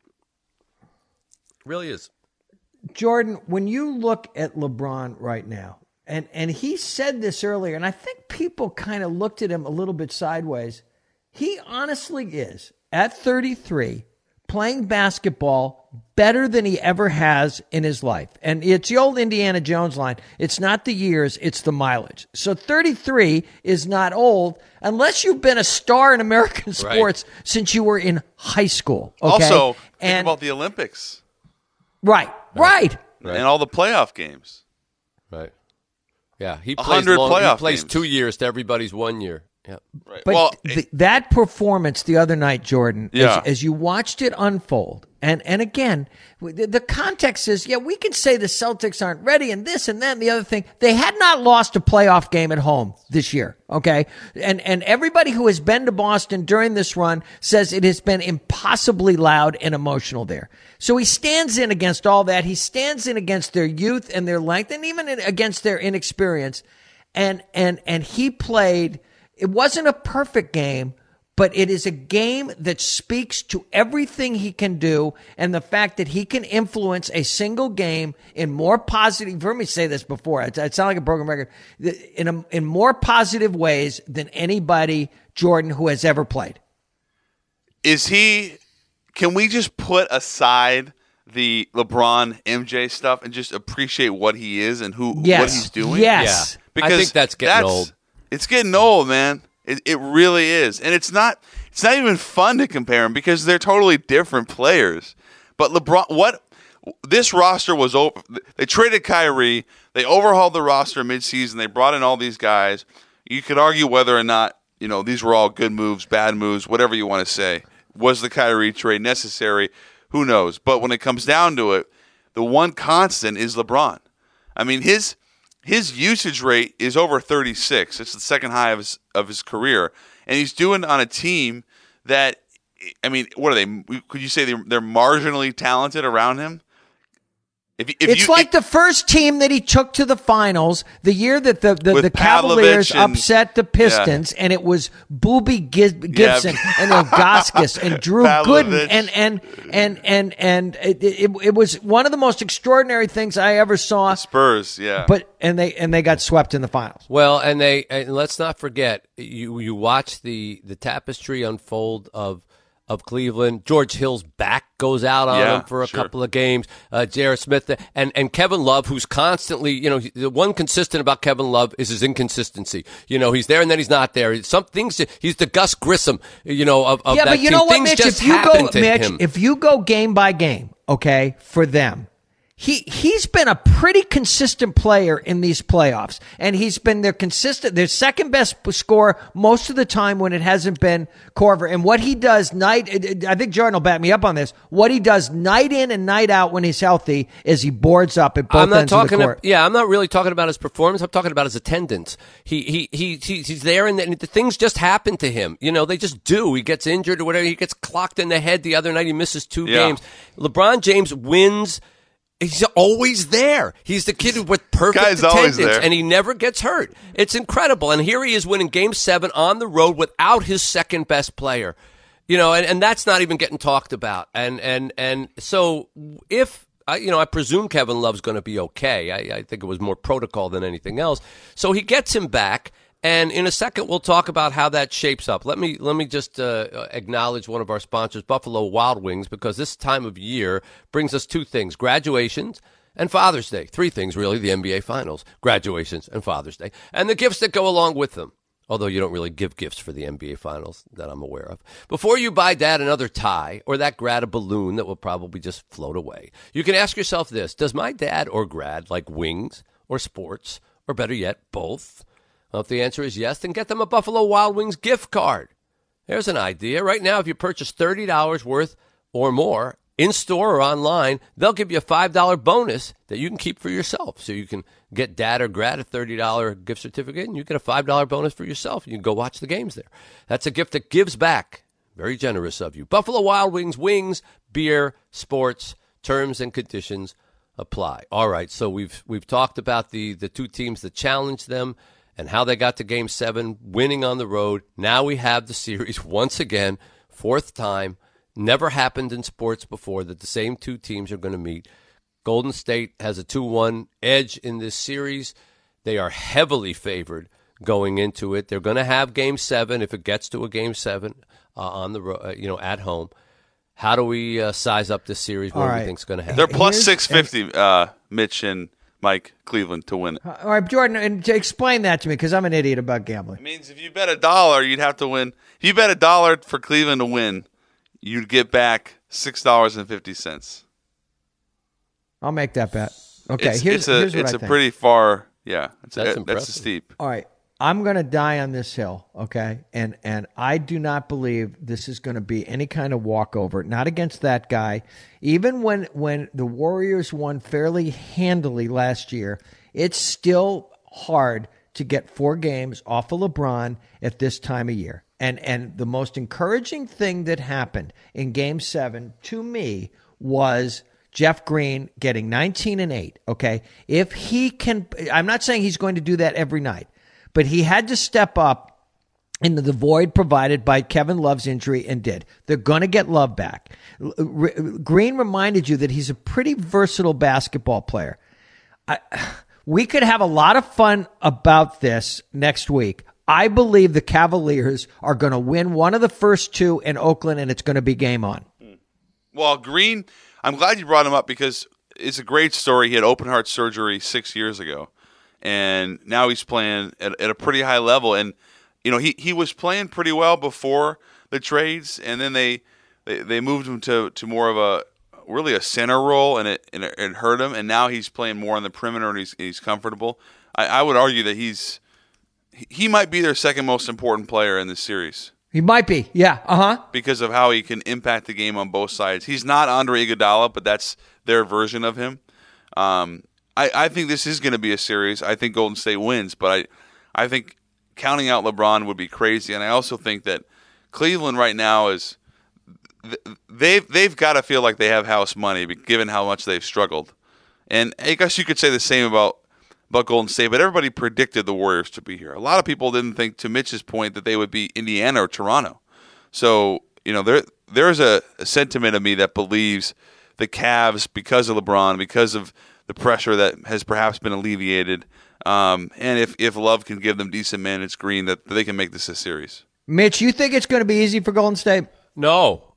Speaker 1: Really is.
Speaker 3: Jordan, when you look at LeBron right now, and he said this earlier, and I think people kind of looked at him a little bit sideways. He honestly is, at 33, playing basketball better than he ever has in his life. And it's the old Indiana Jones line. It's not the years, it's the mileage. So 33 is not old unless you've been a star in American sports since you were in high school. Okay?
Speaker 2: Also, think about the Olympics.
Speaker 3: Right.
Speaker 2: And all the playoff games.
Speaker 1: Right. Yeah, he plays
Speaker 2: 100 playoff
Speaker 1: He plays
Speaker 2: games.
Speaker 1: 2 years to everybody's 1 year. Yeah.
Speaker 2: Right.
Speaker 3: But that performance the other night, Jordan, as you watched it unfold, and again, the context is, we can say the Celtics aren't ready and this and that and the other thing. They had not lost a playoff game at home this year, okay? And everybody who has been to Boston during this run says it has been impossibly loud and emotional there. So he stands in against all that. He stands in against their youth and their length and even against their inexperience. And he played. It wasn't a perfect game, but it is a game that speaks to everything he can do and the fact that he can influence a single game in more positive. You've heard me say this before. It sounds like a broken record. In more positive ways than anybody, Jordan, who has ever played.
Speaker 2: Can we just put aside the LeBron MJ stuff and just appreciate what he is and what he's doing?
Speaker 3: Yes.
Speaker 1: Yeah. Because I think that's getting old.
Speaker 2: It's getting old, man. It really is. And it's not even fun to compare them because they're totally different players. But LeBron, this roster was over. They traded Kyrie. They overhauled the roster midseason. They brought in all these guys. You could argue whether or not, these were all good moves, bad moves, whatever you want to say. Was the Kyrie trade necessary? Who knows? But when it comes down to it, the one constant is LeBron. I mean, his usage rate is over 36. It's the second high of his career. And he's doing it on a team that, I mean, what are they? Could you say they're marginally talented around him?
Speaker 3: It's like the first team that he took to the finals, the year that the Cavaliers upset the Pistons, and it was Booby Gibson and Ilgauskas and Drew Gooden, and it was one of the most extraordinary things I ever saw.
Speaker 2: The Spurs, yeah.
Speaker 3: But they got swept in the finals.
Speaker 1: Well, and let's not forget, you watch the tapestry unfold of Cleveland. George Hill's back goes out on him for a couple of games. J.R. Smith and Kevin Love, who's constantly, the one consistent about Kevin Love is his inconsistency. He's there and then he's not there. He's the Gus Grissom, of that
Speaker 3: but you
Speaker 1: team.
Speaker 3: know what,
Speaker 1: Things
Speaker 3: Mitch?
Speaker 1: just happen to him.
Speaker 3: If you go game by game, okay, for them, He's been a pretty consistent player in these playoffs, and he's been their second best scorer most of the time when it hasn't been Korver. And what he does I think Jordan will back me up on this. What he does night in and night out when he's healthy is he boards up at both ends of the court.
Speaker 1: I'm not really talking about his performance. I'm talking about his attendance. He's there, and the things just happen to him. They just do. He gets injured or whatever. He gets clocked in the head the other night. He misses 2 games. LeBron James wins He's always there. He's the kid with perfect
Speaker 2: Guy's always
Speaker 1: attendance,
Speaker 2: there.
Speaker 1: and he never gets hurt. It's incredible. And here he is winning Game 7 on the road without his second best player. And that's not even getting talked about. And so if, I presume Kevin Love's going to be okay. I think it was more protocol than anything else. So he gets him back. And in a second, we'll talk about how that shapes up. Let me just acknowledge one of our sponsors, Buffalo Wild Wings, because this time of year brings us two things: graduations and Father's Day. Three things, really: the NBA Finals, graduations, and Father's Day, and the gifts that go along with them. Although you don't really give gifts for the NBA Finals that I'm aware of. Before you buy Dad another tie or that grad a balloon that will probably just float away, you can ask yourself this: does my dad or grad like wings or sports, or better yet, both? Well, if the answer is yes, then get them a Buffalo Wild Wings gift card. There's an idea. Right now, if you purchase $30 worth or more in-store or online, they'll give you a $5 bonus that you can keep for yourself. So you can get Dad or Grad a $30 gift certificate, and you get a $5 bonus for yourself. You can go watch the games there. That's a gift that gives back. Very generous of you. Buffalo Wild Wings, wings, beer, sports, terms and conditions apply. All right, so we've talked about the two teams that challenged them and how they got to Game 7, winning on the road. Now we have the series once again, fourth time. Never happened in sports before that the same two teams are going to meet. Golden State has a 2-1 edge in this series. They are heavily favored going into it. They're going to have Game 7 if it gets to a Game 7 on the at home. How do we size up this series? What do we think is going to happen?
Speaker 2: They're plus 650, Mitch and Mike, Cleveland to win it.
Speaker 3: All right, Jordan, and explain that to me because I'm an idiot about gambling.
Speaker 2: It means if you bet $1, you'd have to win. If you bet $1 for Cleveland to win, you'd get back $6.50.
Speaker 3: I'll make that bet. Okay,
Speaker 2: here's
Speaker 3: what I think.
Speaker 2: It's a pretty far, yeah. That's steep.
Speaker 3: All right, I'm going to die on this hill, okay? And I do not believe this is going to be any kind of walkover, not against that guy. Even when the Warriors won fairly handily last year, it's still hard to get 4 games off of LeBron at this time of year. And the most encouraging thing that happened in Game 7 to me was Jeff Green getting 19 and 8, okay? If he can, I'm not saying he's going to do that every night, but he had to step up into the void provided by Kevin Love's injury and did. They're going to get Love back. Green reminded you that he's a pretty versatile basketball player. We could have a lot of fun about this next week. I believe the Cavaliers are going to win one of the first 2 in Oakland, and it's going to be game on.
Speaker 2: Well, Green, I'm glad you brought him up because it's a great story. He had open heart surgery 6 years ago, and now he's playing at a pretty high level. And he was playing pretty well before the trades, and then they moved him to more of a center role, and it hurt him. And now he's playing more on the perimeter, and he's comfortable. I would argue that he might be their second most important player in this series.
Speaker 3: He might be, yeah,
Speaker 2: because of how he can impact the game on both sides. He's not Andre Iguodala, but that's their version of him. I think this is going to be a series. I think Golden State wins, but I think counting out LeBron would be crazy. And I also think that Cleveland right now is they've got to feel like they have house money, given how much they've struggled. And I guess you could say the same about Golden State, but everybody predicted the Warriors to be here. A lot of people didn't think, to Mitch's point, that they would be Indiana or Toronto. So, there's a sentiment of me that believes the Cavs, because of LeBron, because of the pressure that has perhaps been alleviated, and if Love can give them decent minutes, Green, that they can make this a series.
Speaker 3: Mitch, you think it's going to be easy for Golden State?
Speaker 1: No.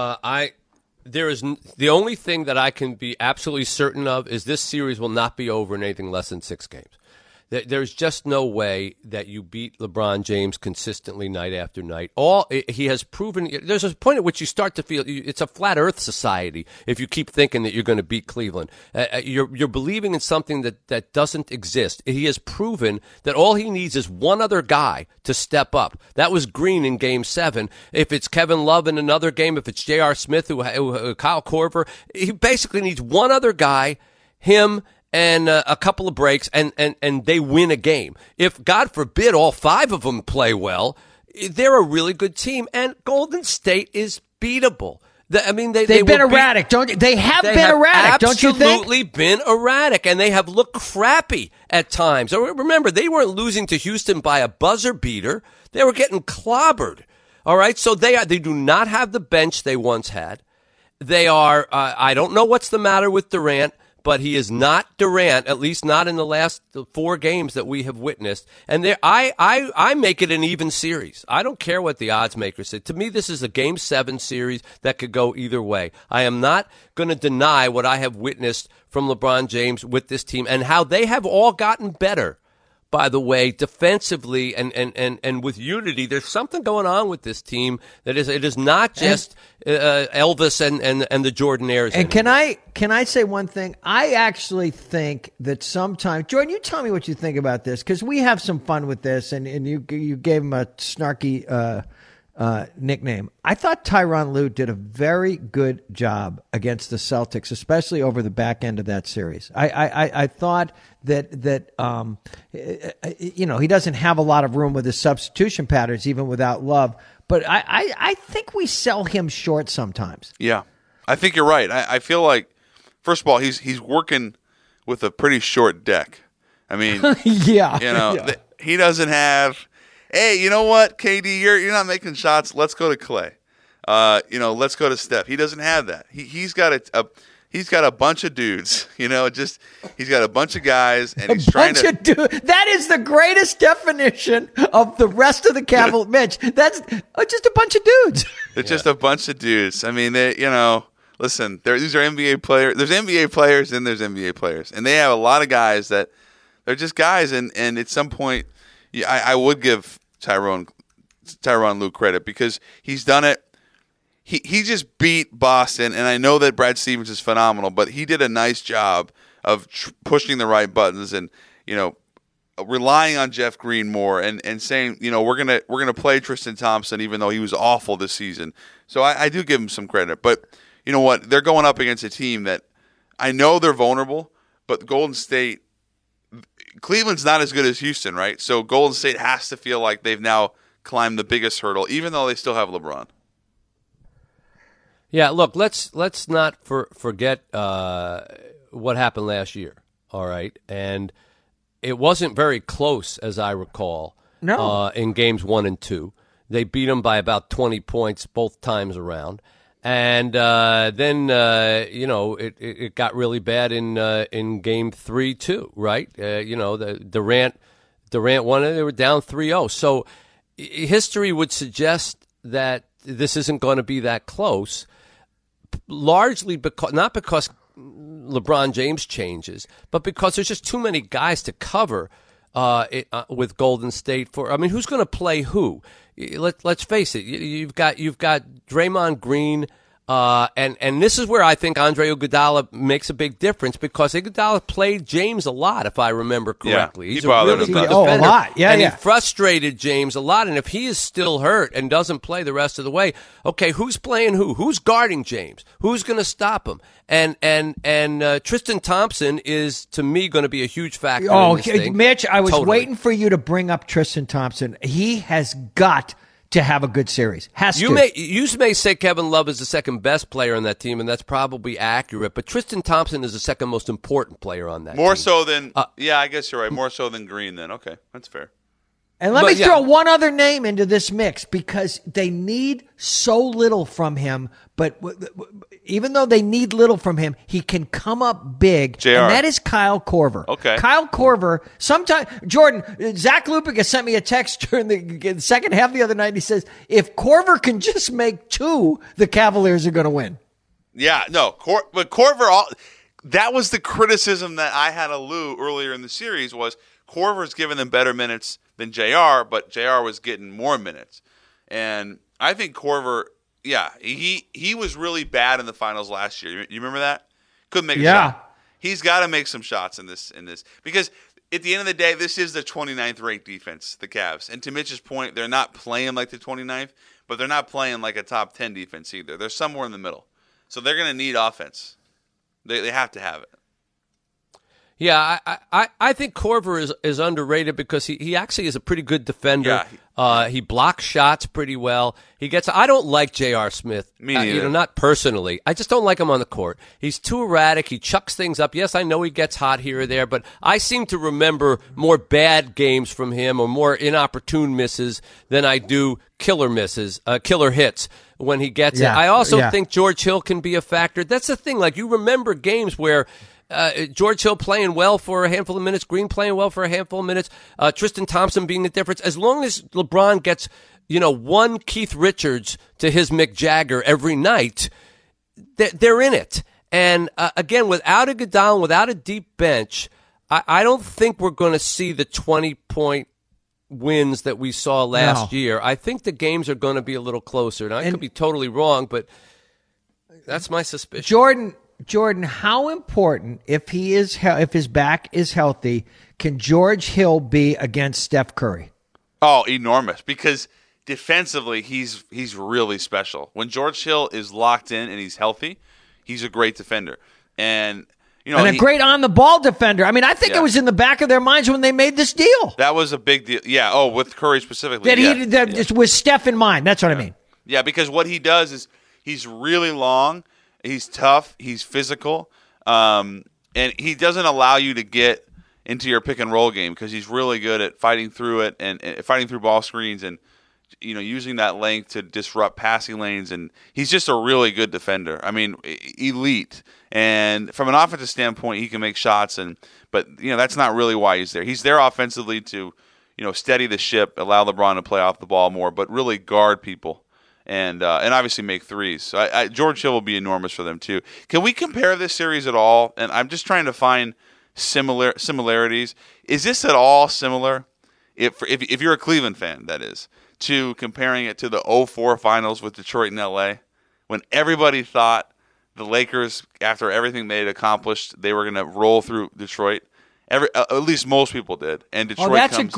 Speaker 1: There is the only thing that I can be absolutely certain of is this series will not be over in anything less than 6 games. There's just no way that you beat LeBron James consistently night after night. He has proven. There's a point at which you start to feel it's a flat Earth society if you keep thinking that you're going to beat Cleveland. You're believing in something that doesn't exist. He has proven that all he needs is one other guy to step up. That was Green in Game 7. If it's Kevin Love in another game, if it's J.R. Smith, Kyle Korver, he basically needs one other guy, him, and a couple of breaks, and they win a game. If, God forbid, all 5 of them play well, they're a really good team, and Golden State is beatable.
Speaker 3: They've been erratic, don't you? They have been erratic, don't you think?
Speaker 1: Absolutely been erratic, and they have looked crappy at times. Remember, they weren't losing to Houston by a buzzer beater. They were getting clobbered. All right, so they do not have the bench they once had. They are. I don't know what's the matter with Durant, but he is not Durant, at least not in the last 4 games that we have witnessed. And I make it an even series. I don't care what the odds makers say. To me, this is a Game 7 series that could go either way. I am not going to deny what I have witnessed from LeBron James with this team and how they have all gotten better. By the way, defensively and with unity, there's something going on with this team that it is not just Elvis and the Jordanaires.
Speaker 3: And can I say one thing? I actually think that sometimes, Jordan, you tell me what you think about this, because we have some fun with this, and you gave him a snarky nickname. I thought Tyronn Lue did a very good job against the Celtics, especially over the back end of that series. I thought that he doesn't have a lot of room with his substitution patterns, even without Love. But I think we sell him short sometimes.
Speaker 2: Yeah, I think you're right. I feel like, first of all, he's working with a pretty short deck. I mean,
Speaker 3: yeah,
Speaker 2: he doesn't have. Hey, you know what, KD, you're not making shots. Let's go to Clay. Let's go to Steph. He doesn't have that. He's got a bunch of dudes. He's got a bunch of guys, and he's trying to.
Speaker 3: That is the greatest definition of the rest of the Cavaliers. Mitch, that's just a bunch of dudes.
Speaker 2: It's just a bunch of dudes. I mean, listen. These are NBA players. There's NBA players, and there's NBA players, and they have a lot of guys that they're just guys, and at some point. Yeah, I would give Tyronn Lue credit because he's done it. He just beat Boston, and I know that Brad Stevens is phenomenal, but he did a nice job of pushing the right buttons and relying on Jeff Green more and saying we're gonna play Tristan Thompson even though he was awful this season. So I do give him some credit, but you know what? They're going up against a team that I know they're vulnerable, but Golden State. Cleveland's not as good as Houston, right? So Golden State has to feel like they've now climbed the biggest hurdle, even though they still have LeBron.
Speaker 1: Yeah, look, let's not forget what happened last year, all right? And it wasn't very close, as I recall, in games 1 and 2. They beat them by about 20 points both times around. And then it got really bad in Game 3 too, right? The Durant won it; they were down 3-0. So history would suggest that this isn't going to be that close. Largely not because LeBron James changes, but because there's just too many guys to cover with Golden State. Who's going to play who? Let's face it. You've got Draymond Green, and this is where I think Andre Iguodala makes a big difference because Iguodala played James a lot, if I remember correctly.
Speaker 2: Yeah,
Speaker 1: he's a really good defender,
Speaker 3: a lot. Yeah,
Speaker 1: and he frustrated James a lot. And if he is still hurt and doesn't play the rest of the way, okay, who's playing who? Who's guarding James? Who's going to stop him? And Tristan Thompson is, to me, going to be a huge factor.
Speaker 3: Oh,
Speaker 1: in this thing.
Speaker 3: Mitch, I was
Speaker 1: Totally.
Speaker 3: waiting for you to bring up Tristan Thompson. He has got to have a good series.
Speaker 1: You may say Kevin Love is the second best player on that team, and that's probably accurate. But Tristan Thompson is the second most important player on that team.
Speaker 2: More so than I guess you're right. More so than Green. Then okay, that's fair.
Speaker 3: And let me throw one other name into this mix because they need so little from him. But even though they need little from him, he can come up big.
Speaker 2: JR.
Speaker 3: And that is Kyle Korver.
Speaker 2: Okay.
Speaker 3: Kyle Korver, sometimes, Jordan, Zach Lupica sent me a text during the second half the other night. He says, if Korver can just make 2, the Cavaliers are going to win.
Speaker 2: Yeah, no. But Korver, that was the criticism that I had of Lue earlier in the series was Korver's giving them better minutes than JR, but JR was getting more minutes. And I think Korver, he was really bad in the finals last year. You remember that? Couldn't make a shot. He's got to make some shots in this because at the end of the day, this is the 29th ranked defense, the Cavs. And to Mitch's point, they're not playing like the 29th, but they're not playing like a top 10 defense either. They're somewhere in the middle. So they're going to need offense. They have to have it.
Speaker 1: Yeah, I think Korver is underrated because he actually is a pretty good defender.
Speaker 2: Yeah.
Speaker 1: He blocks shots pretty well. I don't like J.R. Smith.
Speaker 2: Me neither.
Speaker 1: Not personally. I just don't like him on the court. He's too erratic. He chucks things up. Yes, I know he gets hot here or there, but I seem to remember more bad games from him or more inopportune misses than I do killer hits when he gets it. I also think George Hill can be a factor. That's the thing. Like, you remember games where George Hill playing well for a handful of minutes, Green playing well for a handful of minutes, Tristan Thompson being the difference. As long as LeBron gets, one Keith Richards to his Mick Jagger every night, they're in it. And again, without Iguodala, without a deep bench, I don't think we're going to see the 20-point wins that we saw last year. I think the games are going to be a little closer. Now, I could be totally wrong, but that's my suspicion. Jordan, how important, if his back is healthy, can George Hill be against Steph Curry?
Speaker 2: Oh, enormous! Because defensively, he's really special. When George Hill is locked in and he's healthy, he's a great defender, and a great on the ball defender. I mean, I think it was in the back of their minds when they made this deal. That was a big deal. Yeah. Oh, with Curry specifically.
Speaker 3: With Steph in mind. That's what I mean.
Speaker 2: Yeah, because what he does is he's really long. He's tough. He's physical, and he doesn't allow you to get into your pick and roll game because he's really good at fighting through it and fighting through ball screens and using that length to disrupt passing lanes. And he's just a really good defender. I mean, elite. And from an offensive standpoint, he can make shots. But that's not really why he's there. He's there offensively to steady the ship, allow LeBron to play off the ball more, but really guard people. And obviously make threes. So George Hill will be enormous for them too. Can we compare this series at all? And I'm just trying to find similarities. Is this at all similar? If you're a Cleveland fan, that is, to comparing it to the 2004 finals with Detroit and LA, when everybody thought the Lakers, after everything they had accomplished, they were going to roll through Detroit. At least most people did. And Detroit.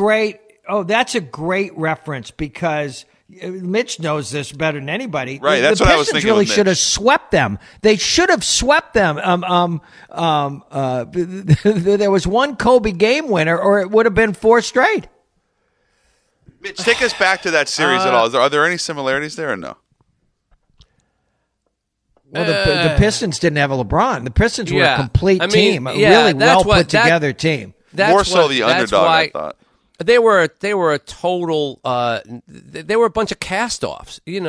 Speaker 3: That's a great reference because Mitch knows this better than anybody.
Speaker 2: Right, that's what I was thinking.
Speaker 3: The Pistons really should have swept them. They should have swept them. There was one Kobe game winner, or it would have been 4 straight.
Speaker 2: Mitch, take us back to that series at all. Are there any similarities there or no?
Speaker 3: Well, the Pistons didn't have a LeBron. The Pistons were a complete team, a really well put together team.
Speaker 2: More so the underdog, I thought.
Speaker 1: They were a total. They were a bunch of cast-offs. It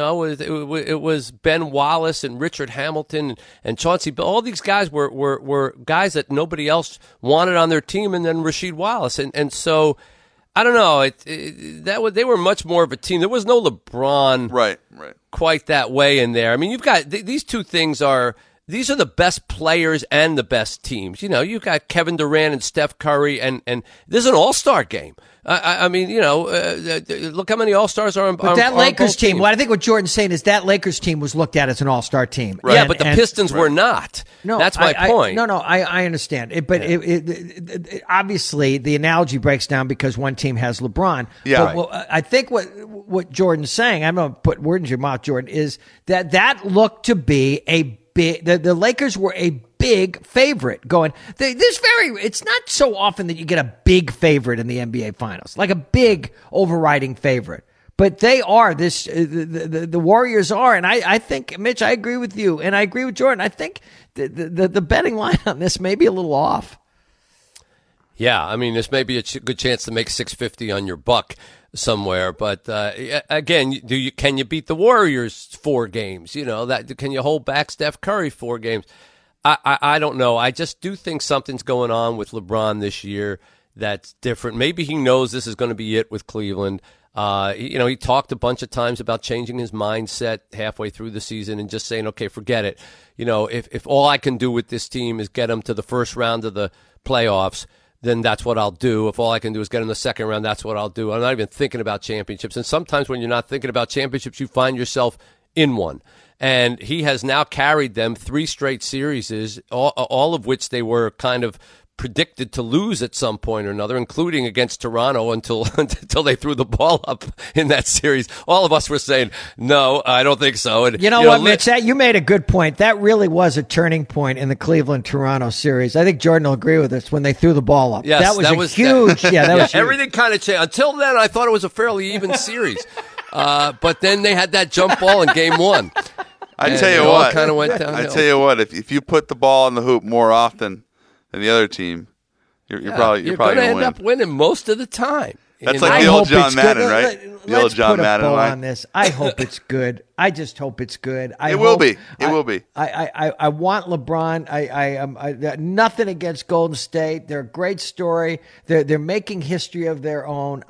Speaker 1: was Ben Wallace and Richard Hamilton and Chauncey Bill. All these guys were guys that nobody else wanted on their team, and then Rasheed Wallace. And so I don't know. They were much more of a team. There was no LeBron,
Speaker 2: right,
Speaker 1: quite that way in there. I mean, you've got these two things are. These are the best players and the best teams. You've got Kevin Durant and Steph Curry, and this is an all-star game. I mean, look how many all-stars are on
Speaker 3: But that Lakers team,
Speaker 1: teams.
Speaker 3: What I think what Jordan's saying is that Lakers team was looked at as an all-star team.
Speaker 1: Right. Yeah, but the Pistons were not.
Speaker 3: No,
Speaker 1: that's my point.
Speaker 3: I understand. It, obviously, the analogy breaks down because one team has LeBron.
Speaker 2: Yeah.
Speaker 3: But I think what Jordan's saying, I'm going to put words in your mouth, Jordan, is that looked to be a big. The Lakers were a big favorite going. It's not so often that you get a big favorite in the NBA Finals, like a big overriding favorite. But they are this. The Warriors are, and I think, Mitch, I agree with you, and I agree with Jordan. I think the betting line on this may be a little off.
Speaker 1: Yeah, I mean, this may be a good chance to make $650 on your buck somewhere, but again, can you beat the Warriors 4 games? Can you hold back Steph Curry 4 games? I don't know. I just do think something's going on with LeBron this year that's different. Maybe he knows this is going to be it with Cleveland. He talked a bunch of times about changing his mindset halfway through the season and just saying, okay, forget it. If all I can do with this team is get them to the first round of the playoffs, then that's what I'll do. If all I can do is get in the second round, that's what I'll do. I'm not even thinking about championships. And sometimes when you're not thinking about championships, you find yourself in one. And he has now carried them 3 straight series, all of which they were kind of predicted to lose at some point or another, including against Toronto until they threw the ball up in that series. All of us were saying, no, I don't think so. And,
Speaker 3: you know what, Mitch? You made a good point. That really was a turning point in the Cleveland-Toronto series. I think Jordan will agree with us when they threw the ball up.
Speaker 1: Yes,
Speaker 3: that was huge. That was huge.
Speaker 1: Everything kind of changed. Until then, I thought it was a fairly even series. But then they had that jump ball in game one.
Speaker 2: I tell you what,
Speaker 1: kind of went downhill.
Speaker 2: I tell you what, if you put the ball in the hoop more often than the other team, you're probably going to
Speaker 1: end up winning most of the time.
Speaker 2: That's like the old John Madden, right? The old John Madden line.
Speaker 3: On this. I hope it's good. I just hope it's good.
Speaker 2: It will be.
Speaker 3: I want LeBron. I nothing against Golden State. They're a great story. They're making history of their own.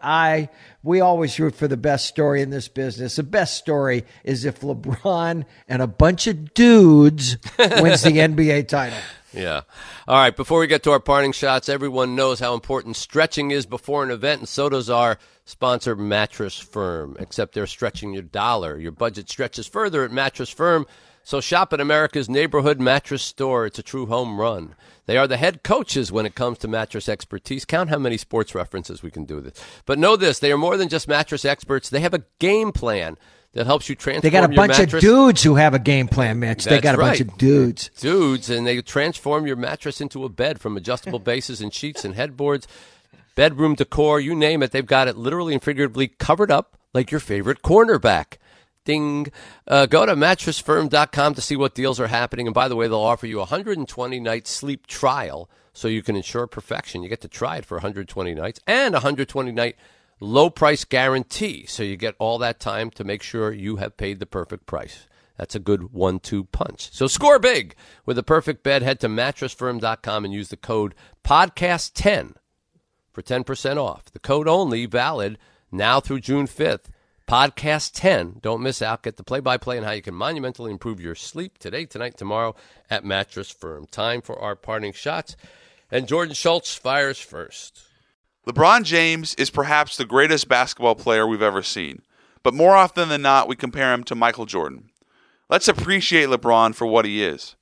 Speaker 3: We always root for the best story in this business. The best story is if LeBron and a bunch of dudes wins the NBA title.
Speaker 1: Yeah. All right. Before we get to our parting shots, everyone knows how important stretching is before an event, and so does our sponsor, Mattress Firm. Except they're stretching your dollar. Your budget stretches further at Mattress Firm. So shop at America's neighborhood mattress store. It's a true home run. They are the head coaches when it comes to mattress expertise. Count how many sports references we can do this. But know this, they are more than just mattress experts. They have a game plan that helps you transform your mattress.
Speaker 3: They got a bunch of dudes who have a game plan, Mitch. They got a bunch of dudes.
Speaker 1: Dudes, and they transform your mattress into a bed from adjustable bases and sheets and headboards, bedroom decor, you name it. They've got it literally and figuratively covered up like your favorite cornerback. Ding. Go to mattressfirm.com to see what deals are happening. And by the way, they'll offer you a 120-night sleep trial so you can ensure perfection. You get to try it for 120 nights and a 120-night low price guarantee. So you get all that time to make sure you have paid the perfect price. That's a good 1-2 punch. So score big with a perfect bed. Head to mattressfirm.com and use the code podcast10 for 10% off. The code only valid now through June 5th. Podcast 10. Don't miss out. Get the play-by-play on how you can monumentally improve your sleep today, tonight, tomorrow at Mattress Firm. Time for our parting shots. And Jordan Schultz fires first.
Speaker 2: LeBron James is perhaps the greatest basketball player we've ever seen. But more often than not, we compare him to Michael Jordan. Let's appreciate LeBron for what he is.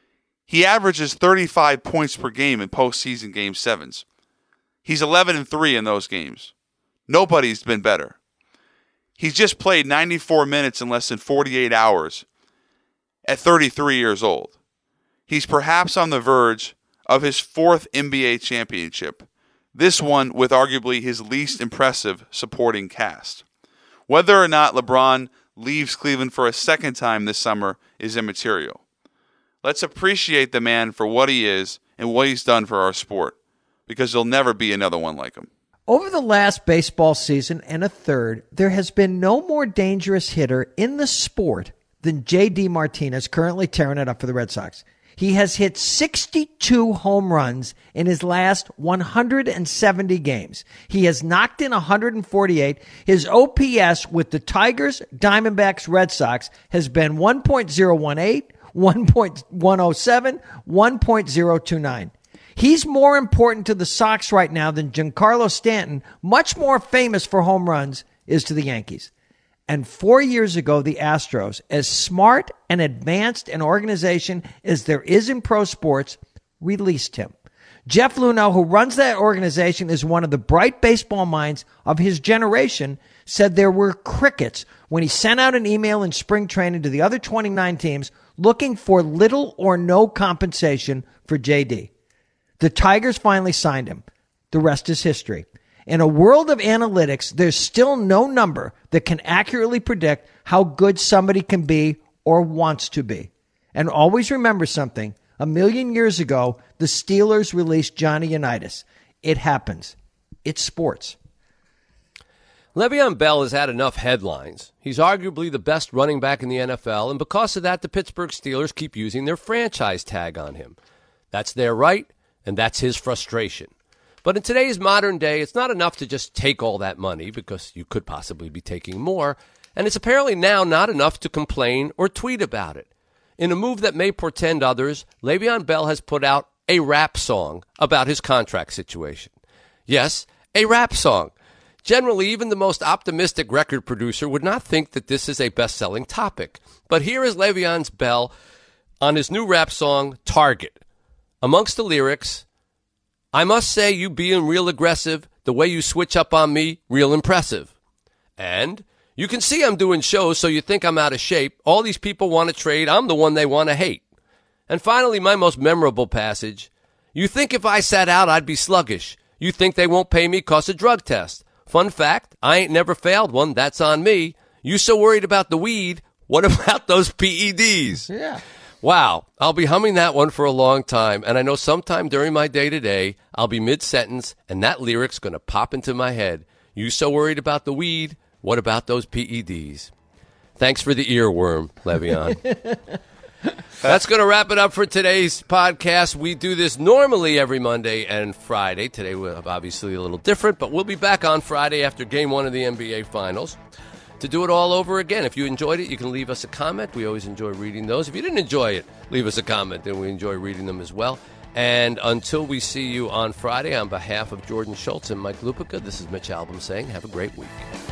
Speaker 2: He averages 35 points per game in postseason Game 7s. He's 11-3 in those games. Nobody's been better. He's just played 94 minutes in less than 48 hours at 33 years old. He's perhaps on the verge of his 4th NBA championship, this one with arguably his least impressive supporting cast. Whether or not LeBron leaves Cleveland for a second time this summer is immaterial. Let's appreciate the man for what he is and what he's done for our sport, because there'll never be another one like him.
Speaker 3: Over the last baseball season and a third, there has been no more dangerous hitter in the sport than J.D. Martinez, currently tearing it up for the Red Sox. He has hit 62 home runs in his last 170 games. He has knocked in 148. His OPS with the Tigers, Diamondbacks, Red Sox has been 1.018, 1.107, 1.029. He's more important to the Sox right now than Giancarlo Stanton, much more famous for home runs, is to the Yankees. And 4 years ago, the Astros, as smart and advanced an organization as there is in pro sports, released him. Jeff Luhnow, who runs that organization, is one of the bright baseball minds of his generation, said there were crickets when he sent out an email in spring training to the other 29 teams looking for little or no compensation for JD. The Tigers finally signed him. The rest is history. In a world of analytics, there's still no number that can accurately predict how good somebody can be or wants to be. And always remember something. 1,000,000 years ago, the Steelers released Johnny Unitas. It happens. It's sports.
Speaker 1: Le'Veon Bell has had enough headlines. He's arguably the best running back in the NFL, and because of that, the Pittsburgh Steelers keep using their franchise tag on him. That's their right. And that's his frustration. But in today's modern day, it's not enough to just take all that money, because you could possibly be taking more. And it's apparently now not enough to complain or tweet about it. In a move that may portend others, Le'Veon Bell has put out a rap song about his contract situation. Yes, a rap song. Generally, even the most optimistic record producer would not think that this is a best-selling topic. But here is Le'Veon Bell on his new rap song, Target. Amongst the lyrics, I must say you being real aggressive, the way you switch up on me, real impressive. And you can see I'm doing shows, so you think I'm out of shape. All these people want to trade. I'm the one they want to hate. And finally, my most memorable passage. You think if I sat out, I'd be sluggish. You think they won't pay me 'cause of drug test. Fun fact, I ain't never failed one. That's on me. You so worried about the weed. What about those PEDs?
Speaker 3: Yeah.
Speaker 1: Wow. I'll be humming that one for a long time. And I know sometime during my day-to-day, I'll be mid-sentence, and that lyric's going to pop into my head. You so worried about the weed. What about those PEDs? Thanks for the earworm, Le'Veon. That's going to wrap it up for today's podcast. We do this normally every Monday and Friday. Today we're obviously a little different, but we'll be back on Friday after Game 1 of the NBA Finals to do it all over again. If you enjoyed it, you can leave us a comment. We always enjoy reading those. If you didn't enjoy it, leave us a comment, and we enjoy reading them as well. And until we see you on Friday, on behalf of Jordan Schultz and Mike Lupica, this is Mitch Albom saying have a great week.